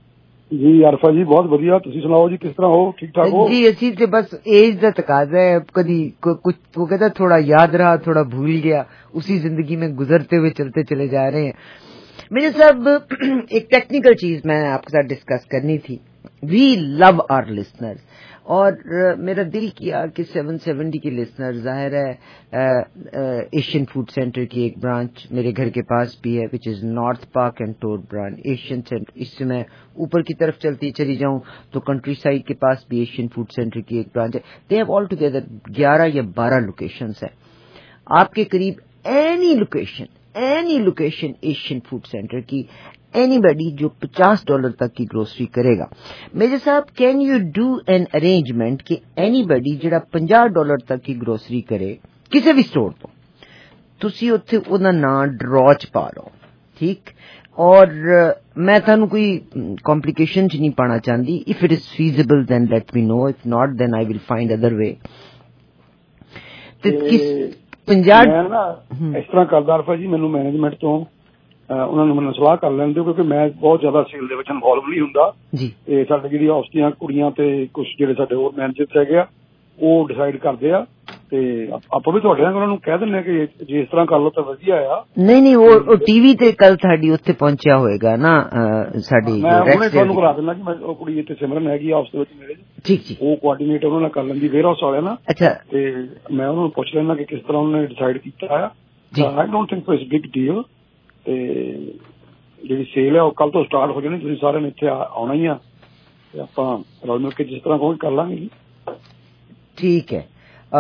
जी आरफा जी बहुत बढ़िया, तुसी सुनाओ जी किस तरह हो? ठीक ठाक हो जी? असी तो बस एज का तकाजा है, कभी कुछ वो कहता थोड़ा याद रहा, थोड़ा भूल गया, उसी जिंदगी में गुजरते हुए चलते चले जा रहे हैं। मेजर साहब एक टेक्निकल चीज मैं आपके साथ डिस्कस करनी थी। वी लव आवर लिसनर्स, और मेरा दिल किया कि 770 के लिसनर, जाहिर है एशियन फूड सेंटर की एक ब्रांच मेरे घर के पास भी है, which is North Park and Todd branch Asian centre. इससे मैं ऊपर की तरफ चली जाऊं तो कंट्री साइड के पास भी एशियन फूड सेंटर की एक ब्रांच है। दे हैव ऑल टुगेदर 11 या 12 लोकेशंस है। आपके करीब any location Asian food centre की, एनीबडी जो $50 तक की ग्रोसरी करेगा। मेजर साहब can you do an arrangement कि एनीबडी ਜਿਹੜਾ $50 तक की ग्रोसरी करे किसी भी स्टोर तो ਤੁਸੀਂ ਉੱਥੇ ਉਹਦਾ ਨਾਂ ਡਰਾਅ ਚ ਪਾ ਲਓ, ਠੀਕ? और मैं थानू कोई कॉम्प्लिकेशन च नहीं पाना चाहती। If it is feasible then let me know, if not then I will find other way. मैं ना इस तरह करदा आरफा जी, ਮੈਨੂੰ मैनेजमेंट ਤੋਂ ਉਹਨਾਂ ਨੂੰ ਮੈਨੂੰ ਸਲਾਹ ਕਰ ਲੈਣ ਦਿਓ, ਕਿਉਂਕਿ ਮੈਂ ਬਹੁਤ ਜ਼ਿਆਦਾ ਸੇਲ ਦੇ ਵਿੱਚ ਇਨਵੋਲਵ ਨਹੀਂ ਹੁੰਦਾ ਜੀ। ਤੇ ਸਾਡੇ ਜਿਹੜੀ ਹਾਊਸ ਦੀਆਂ ਕੁੜੀਆਂ ਤੇ ਕੁਝ ਜਿਹੜੇ ਸਾਡੇ ਹੋਰ ਮੈਨੇਜਰ ਹੈਗੇ ਆ ਉਹ ਡਿਸਾਈਡ ਕਰਦੇ ਆ, ਤੇ ਆਪਾਂ ਵੀ ਤੁਹਾਡੇ ਨਾਲ ਉਹਨਾਂ ਨੂੰ ਕਹਿ ਦਿੰਦੇ ਕਿ ਜੇ ਇਸ ਤਰ੍ਹਾਂ ਕਰ ਲਓ ਤਾਂ ਵਧੀਆ ਆ। ਨਹੀਂ ਉਹ ਟੀਵੀ ਤੇ ਕੱਲ ਸਾਡੀ ਉੱਥੇ ਪਹੁੰਚਿਆ ਹੋਏਗਾ ਨਾ ਸਾਡੀ। ਮੈਂ ਹੁਣੇ ਤੁਹਾਨੂੰ ਕਰਾ ਦਿੰਦਾ ਕਿ ਮੈਂ ਉਹ ਕੁੜੀ ਇੱਥੇ ਸਿਮਰਨ ਹੈਗੀ ਆਪਸ ਦੇ ਵਿੱਚ ਮੇਰੇ ਠੀਕ ਉਹ ਕੋਆਰਡੀਨੇਟ ਉਹਨਾਂ ਨਾਲ ਕਰ ਲੈਂਦੀ ਵੇਅਰ ਹਾਊਸ ਵਾਲਿਆਂ ਨਾਲ। ਅੱਛਾ ਤੇ ਮੈਂ ਉਹਨਾਂ ਨੂੰ ਪੁੱਛ ਲੈਣਾ ਕਿ ਕਿਸ ਤਰ੍ਹਾਂ ਉਹਨਾਂ ਨੇ ਡਿਸਾਈਡ ਕੀਤਾ ਆ। I don't think it's big deal. ਤੇ ਜਿਹੜੀ ਸੇਲ ਹੈ ਉਹ ਕੱਲ ਤੋਂ ਸਟਾਰਟ ਹੋ ਜਾਣੀ, ਤੁਸੀਂ ਸਾਰਿਆਂ ਨੇ ਇੱਥੇ ਆਉਣਾ ਹੀ ਆ ਤੇ ਆਪਾਂ ਰਲ ਮਿਲ ਕੇ ਜਿਸ ਤਰ੍ਹਾਂ ਕੋਈ ਕਰ ਲਾਂਗੇ। ٹھیک ہے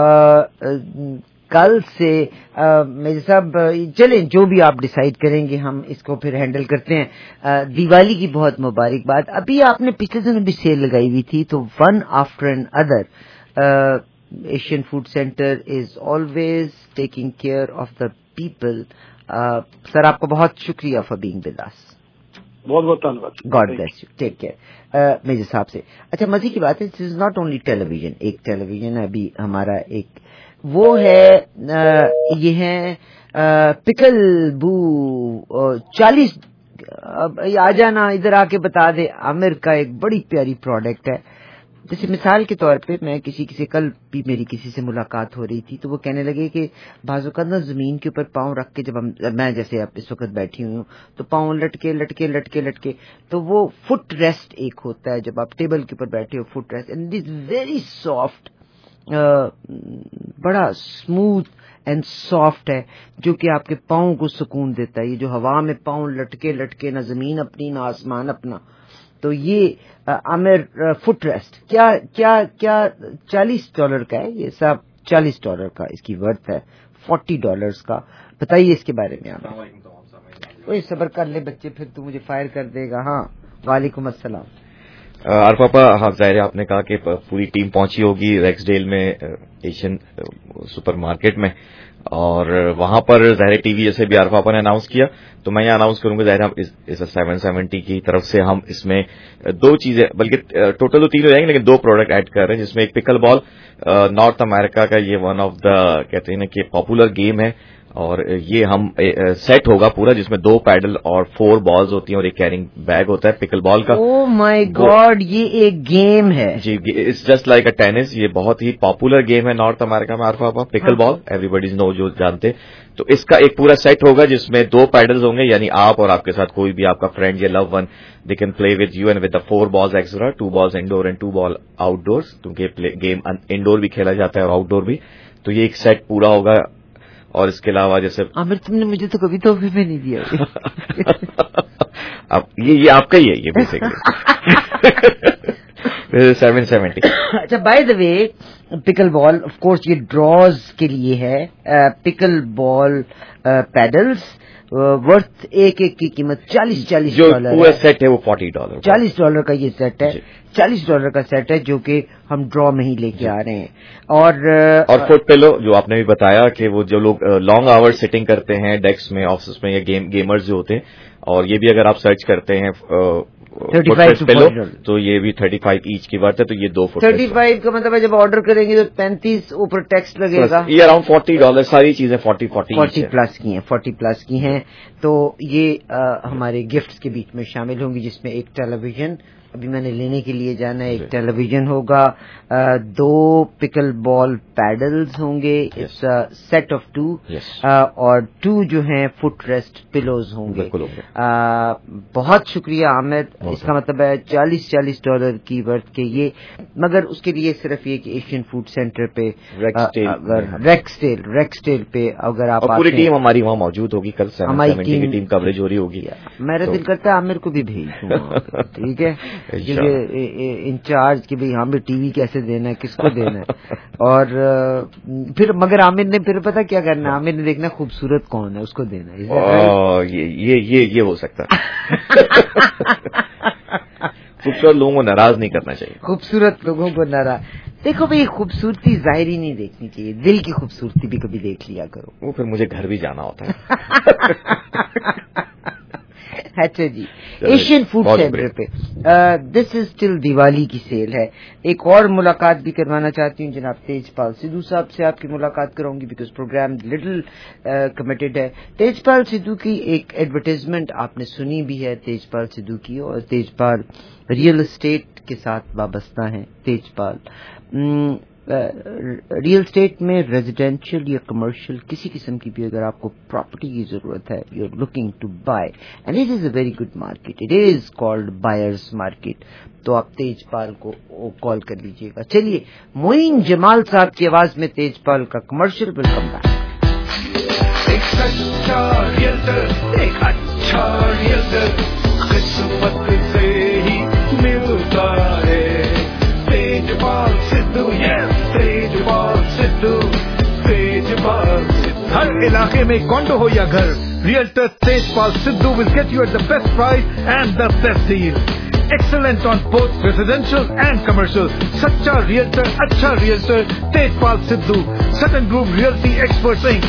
کل سے میرے صاحب چلیں جو بھی آپ ڈیسائیڈ کریں گے ہم اس کو پھر ہینڈل کرتے ہیں. دیوالی کی بہت مبارکباد. ابھی آپ نے پچھلے دنوں بھی سیل لگائی ہوئی تھی تو one after another Asian food centre is always taking care of the people. Sir آپ کا بہت شکریہ فار بینگ ود اس. بہت بہت دھنیواد. God bless you. Take care. میرے صاحب سے اچھا مزے کی بات ہے this is not only television. ایک ٹیلی ویژن ہے ابھی ہمارا ایک وہ ہے یہ ہے پکل بو 40. آ جانا ادھر آ کے بتا دے. عامر کا ایک بڑی پیاری پروڈکٹ ہے. جیسے مثال کے طور پہ میں کسی کل بھی میری کسی سے ملاقات ہو رہی تھی تو وہ کہنے لگے کہ بعض اوقات نا زمین کے اوپر پاؤں رکھ کے جب میں جیسے اب اس وقت بیٹھی ہوئی ہوں تو پاؤں لٹکے تو وہ فٹ ریسٹ ایک ہوتا ہے جب آپ ٹیبل کے اوپر بیٹھے ہو. Foot rest and it is very soft, بڑا اسموتھ اینڈ سافٹ ہے جو کہ آپ کے پاؤں کو سکون دیتا ہے. یہ جو ہوا میں پاؤں لٹکے نہ زمین اپنی نہ آسمان اپنا. تو یہ عامر فٹ ریسٹ کیا $40 کا ہے. یہ سب $40 کا اس کی ورتھ ہے. $40 کا. بتائیے اس کے بارے میں. آپ کوئی صبر کر لے بچے پھر تو مجھے فائر کر دے گا. ہاں وعلیکم السلام. عارفاپا ہاں ظاہر آپ نے کہا کہ پوری ٹیم پہنچی ہوگی ریکس ڈیل میں ایشین سپر مارکیٹ میں اور وہاں پر ظاہر ٹی وی جیسے بھی عارفاپا نے اناؤنس کیا تو میں یہ اناؤنس کروں گا ظاہر ہم اس 770 کی طرف سے ہم اس میں 2 چیزیں بلکہ ٹوٹل تو 3 ہو جائیں گے لیکن 2 پروڈکٹ ایڈ کر رہے ہیں جس میں ایک پکل بال نارتھ امریکہ کا یہ ون آف دا کہتے ہیں کہ پاپولر گیم ہے اور یہ ہم سیٹ ہوگا پورا جس میں 2 پیڈل اور 4 بالز ہوتی ہیں اور ایک کیرنگ بیگ ہوتا ہے پکل بال کا. او مائی گاڈ یہ ایک گیم ہے. جی it's just like a tennis. یہ بہت ہی پاپولر گیم ہے نارتھ امریکہ میں Arfa pickleball. Everybody's know جو جانتے. تو اس کا ایک پورا سیٹ ہوگا جس میں 2 پیڈلز ہوں گے یعنی آپ اور آپ کے ساتھ کوئی بھی آپ کا فرینڈ یا love one they can play with you and with the 4 balls extra 2 balls indoor and 2 ball outdoors کیونکہ گیم انڈور بھی کھیلا جاتا ہے اور آؤٹ ڈور بھی. تو یہ ایک سیٹ پورا ہوگا. اور اس کے علاوہ جیسے عامر تم نے مجھے تو کبھی تحفے میں نہیں دیا. اب یہ آپ کا ہی ہے یہ بیسیکلی 770. اچھا by the way pickleball of course یہ ڈراز کے لیے ہے. پکل بال پیڈلز ورتھ ایک کی قیمت $40 جو پورا سیٹ ہے وہ $40. $40 کا یہ سیٹ ہے. $40 کا سیٹ ہے جو کہ ہم ڈرا میں ہی لے کے آ رہے ہیں. اور فٹ پیلو جو آپ نے بھی بتایا کہ وہ جو لوگ لانگ آور سیٹنگ کرتے ہیں ڈیسک میں آفس میں یا گیمرز جو ہوتے ہیں اور یہ بھی اگر آپ سرچ کرتے ہیں 35 پیلو تو یہ بھی 35 ایچ کی بات ہے. تو یہ 2 فٹ 35 کا مطلب ہے جب آرڈر کریں گے تو 35 اوپر ٹیکس لگے گا. یہ اراؤنڈ $40 ساری چیزیں 40 پلس کی ہیں 40 پلس کی ہیں. تو یہ ہمارے گفٹس کے بیچ میں شامل ہوں گی جس میں ایک ٹیلی ویژن ابھی میں نے لینے کے لیے جانا ہے. ایک ٹیلی ویژن ہوگا 2 پکل بال پیڈلز ہوں گے. اٹس سیٹ آف 2 اور 2 جو ہیں فٹ ریسٹ پلوز ہوں گے. بہت شکریہ عامر. اس کا مطلب ہے $40 کی ورتھ کے یہ. مگر اس کے لیے صرف یہ کہ ایشین فوڈ سینٹر پہ ریکسٹیل پہ اگر آپ پوری ٹیم ہماری وہاں موجود ہوگی. کل ہماری ٹیم کوریج ہو رہی ہوگی. میرا دل کرتا ہے عامر کو بھی بھیج دوں. ٹھیک ہے انچارج کہ بھائی ہمیں ٹی وی کیسے دینا ہے کس کو دینا ہے. اور پھر مگر عامر نے پھر پتا کیا کرنا ہے. عامر نے دیکھنا خوبصورت کون ہے اس کو دینا ہے. یہ ہو سکتا ہے. خوبصورت لوگوں کو ناراض نہیں کرنا چاہیے. خوبصورت لوگوں کو ناراض دیکھو بھائی خوبصورتی ظاہری نہیں دیکھنی چاہیے. دل کی خوبصورتی بھی کبھی دیکھ لیا کرو. وہ پھر مجھے گھر بھی جانا ہوتا ہے. اچھا جی ایشین فوڈ سینٹر پہ دس از ٹل دیوالی کی سیل ہے. ایک اور ملاقات بھی کروانا چاہتی ہوں جناب تیج پال سدھو صاحب سے. آپ کی ملاقات کراؤں گی بیکاز پروگرام لٹل کمیٹڈ ہے. تیج پال سدھو کی ایک ایڈورٹائزمنٹ آپ نے سنی بھی ہے تیج پال سدھو کی. اور تیج پال ریئل اسٹیٹ کے ساتھ وابستہ ہیں. تیج پال ریئل اسٹیٹ میں ریزیڈینشیل یا کمرشل کسی قسم کی بھی اگر آپ کو پراپرٹی کی ضرورت ہے، you are looking to buy and it is a very good market, it is called buyers market, تو آپ تیج پال کو کال کر لیجیے گا. چلیے معین جمال صاحب کی آواز میں تیج پال کا کمرشل. Welcome back. ایک سچا ریئلٹر، ایک اچھا ریئلٹر قسمت سے ہی ملتا ہے. تیج پال سدھو، یس تیج پال سدھو، تیج پال سدھو. ہر علاقے میں کونڈو ہو یا گھر، realtor Tej Pal Sidhu will get you at the best price and the best deal. Excellent on both residential and commercial. Sacha Realtor, Acha Realtor, Tejpal Sidhu, Sutton Group Realty Experts Inc.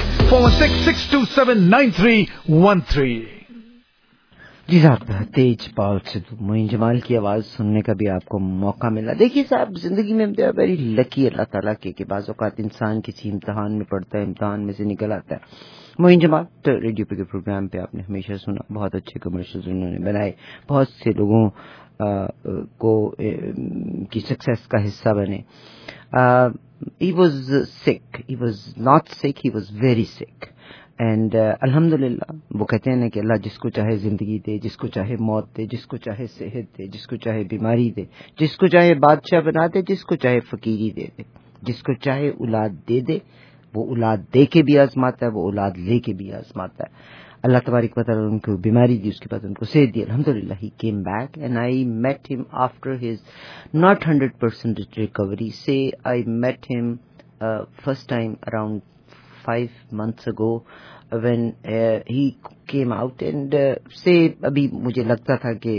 416-627-9313. جی صاحب، تیج پال سدھو، معین جمال کی آواز سننے کا بھی آپ کو موقع ملا. دیکھیے صاحب، زندگی میں ویری لکی اللہ تعالیٰ کے بعض اوقات انسان کسی امتحان میں پڑتا ہے، امتحان میں سے نکل آتا ہے. معین جمال ریڈیو پہ کے پروگرام پہ آپ نے ہمیشہ سنا، بہت اچھے کمرشلز انہوں نے بنائے، بہت سے لوگوں کو کی سکسیس کا حصہ بنے. He was sick, he was not sick, he was very sick. And الحمدللہ وہ کہتے ہیں نا کہ اللہ جس کو چاہے زندگی دے، جس کو چاہے موت دے، جس کو چاہے صحت دے، جس کو چاہے بیماری دے، جس کو چاہے بادشاہ بنا دے، جس کو چاہے فقیری دے دے، جس کو چاہے اولاد دے دے. وہ اولاد دے کے بھی آزماتا ہے، وہ اولاد لے کے بھی آزماتا ہے. اللہ تبارک و تعالیٰ ان کو بیماری دی، اس کے بعد ان کو صحت دی. الحمدللہ he came back and I met him after his not 100% recovery. So I met him first time around 5 months ago when he came out and say ابھی مجھے لگتا تھا کہ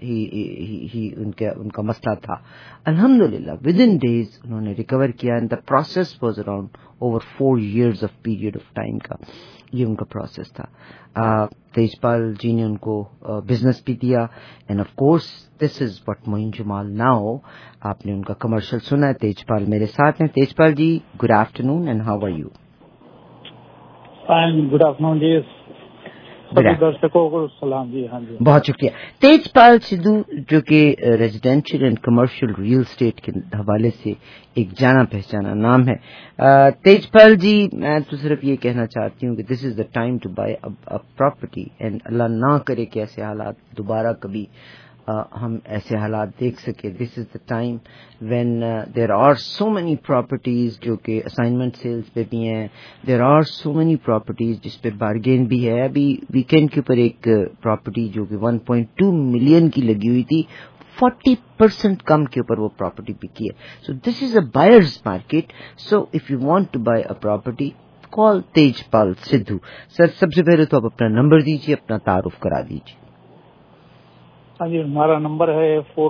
ان کا مسئلہ تھا. الحمدللہ within days انہوں نے ریکور کیا and the process was around over 4 years of period of time کا یہ ان کا پروسیس تھا. تیج پال جی نے ان کو بزنس بھی دیا and of course this is what Moin Jamal now. آپ نے ان کا کمرشل سنا ہے. تیج پال میرے ساتھ ہیں. Tej Pal ji, good afternoon and how are you? Good afternoon جی، سبھی درشکوں کو سلام جی. ہاں جی، بہت شکریہ. تیج پال سدھو جو کہ residential and commercial real estate کے حوالے سے ایک جانا پہچانا نام ہے. تیج پال جی، میں تو صرف یہ کہنا چاہتی ہوں کہ this is the time to buy property and اللہ نہ کرے کہ ایسے حالات دوبارہ کبھی ہم ایسے حالات دیکھ سکے. This is the time when there are so many properties جو کہ اسائنمنٹ سیلز پہ بھی ہیں. There are so many properties جس پہ بارگین بھی ہے. ابھی ویکینڈ کے اوپر ایک پراپرٹی جو کہ 1.2 ملین کی لگی ہوئی تھی، 40% کم کے اوپر وہ پراپرٹی بکی ہے. So this is a buyers market. So if you want to buy a property call Tej Pal Sidhu. Sir سب سے پہلے تو آپ اپنا نمبر دیجیے، اپنا تعارف کرا دیجیے. ہاں جی، ہمارا نمبر ہے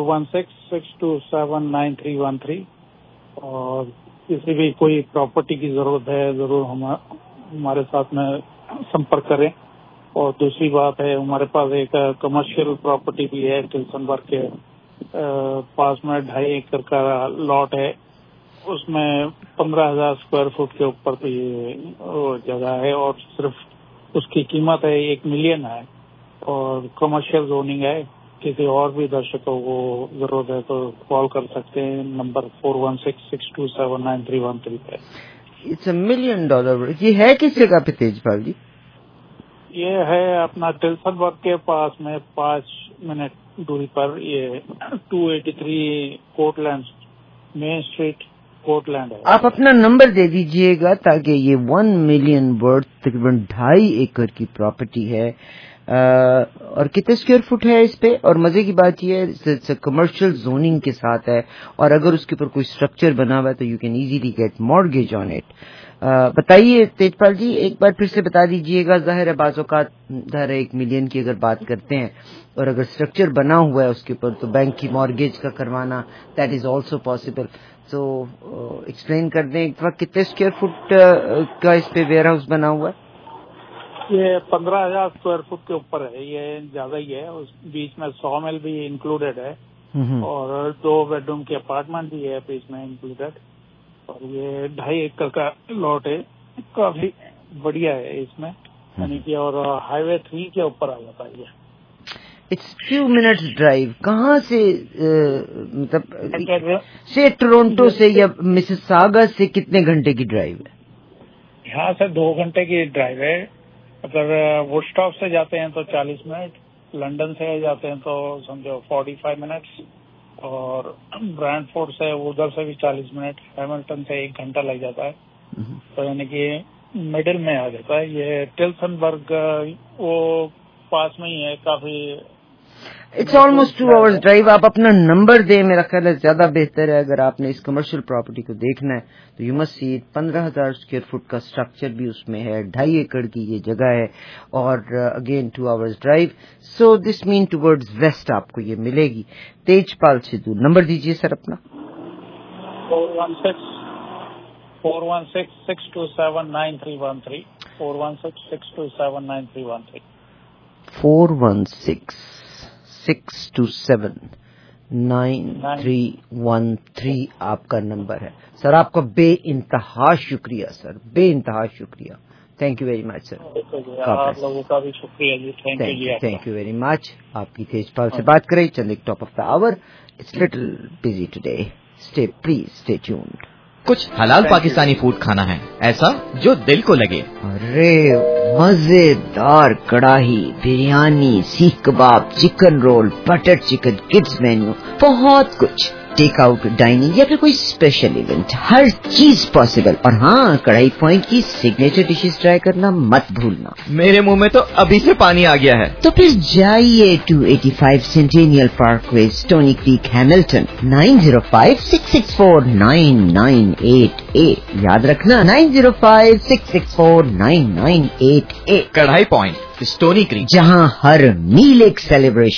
416-627-9313 اور کسی بھی کوئی پراپرٹی کی ضرورت ہے ضرور ہمارے ساتھ میں سمپرک کریں. اور دوسری بات ہے، ہمارے پاس ایک کمرشل پراپرٹی بھی ہے ٹلسن برگ کے پاس میں 2.5 ایکڑ کا لاٹ ہے. اس میں 15,000 اسکوائر فٹ کے اوپر کی جگہ ہے اور صرف اس کی قیمت ہے 1 ملین ہے اور کمرشل زوننگ ہے. کسی اور بھی درشکوں کو ضرورت ہے تو کال کر سکتے ہیں نمبر 416-627-9313 پہ. It's $1 million. یہ ہے کس جگہ پہ تیج پال جی؟ یہ ہے اپنا ٹلسن برگ کے پاس میں 5 منٹ دوری پر. یہ 283 Courtland main street Courtland ہے. آپ اپنا نمبر دے دیجئے گا تاکہ یہ 1 ملین ورتھ تقریباً 2.5 ایکڑ کی پراپرٹی ہے. اور کتنے اسکوائر فٹ ہے اس پہ؟ اور مزے کی بات یہ ہے کمرشل زوننگ کے ساتھ ہے اور اگر اس کے اوپر کوئی اسٹرکچر بنا ہوا ہے تو you can easily get mortgage on it. بتائیے تیج پال جی، ایک بار پھر سے بتا دیجئے گا. ظاہر ہے بعض اوقات 1 ملین کی اگر بات کرتے ہیں اور اگر اسٹرکچر بنا ہوا ہے اس کے اوپر تو بینک کی مارگیج کا کروانا that is also possible. So explain کر دیں ایک وقت کتنے اسکوائر فٹ کا اس پہ ویئر ہاؤس بنا ہوا ہے؟ یہ 15,000 اسکوائر فٹ کے اوپر ہے. یہ زیادہ ہی ہے. اس بیچ میں 100 میل بھی انکلوڈیڈ ہے اور 2 بیڈ روم کے اپارٹمنٹ بھی ہے بیچ میں انکلوڈیڈ. اور یہ 2.5 ایکڑ کا لاٹ ہے. کافی بڑھیا ہے اس میں، یعنی کہ اور ہائی وے 3 کے اوپر آ جاتا ہے. It's few minutes drive. कहाँ से मतलब से टोरंटो से या मिसिसागा से कितने घंटे की ड्राइव है? यहाँ से 2 घंटे की ड्राइव है. अगर वुडस्टॉक से जाते हैं तो 40 मिनट, लंदन से जाते हैं तो समझो 45 मिनट्स, और ब्रैंडफोर्ड से उधर से भी 40 मिनट, हैमिल्टन से 1 घंटा लग जाता है. तो यानी कि मिडिल में आ जाता है. ये टिल्सनबर्ग वो पास में ही है काफी. It's almost 2 hours drive. आप अपना नंबर दें, मेरा ख्याल है ज्यादा बेहतर है. अगर आपने इस कमर्शियल प्रॉपर्टी को देखना है तो you must see. 15,000 square foot का स्ट्रक्चर भी उसमें है, 2.5 एकड़ की ये जगह है, और again 2 hours drive. So this mean towards west आपको ये मिलेगी. तेजपाल सिद्धू, नंबर दीजिए सर अपना. 416-627-9313. 416-627-9313. 416-627-9313 आपका नंबर है. सर आपका बे इंतहा शुक्रिया सर, बे इंतहा शुक्रिया. Thank you very much sir. आप लोगों का भी शुक्रिया जी. Thank you very much. आपकी तेजपाल से बात करें. चंद एक top of the hour. It's little busy today. Please stay tuned. कुछ हलाल पाकिस्तानी फूड खाना है, ऐसा जो दिल को लगे. अरे मजेदार kadai, biryani, seekh kebab, chicken roll, butter chicken, kids menu, बहुत कुछ. टेक आउट, डाइनिंग या फिर कोई स्पेशल इवेंट, हर चीज पॉसिबल. और हाँ, कढ़ाई पॉइंट की सिग्नेचर डिशेस ट्राई करना मत भूलना. मेरे मुंह में तो अभी से पानी आ गया है. तो फिर जाइए 285 centennial parkway, Stoney Creek, Hamilton. 9056649988. याद रखना 9056649988. कढ़ाई पॉइंट, स्टोनी क्रीक, जहाँ हर मील एक सेलिब्रेशन.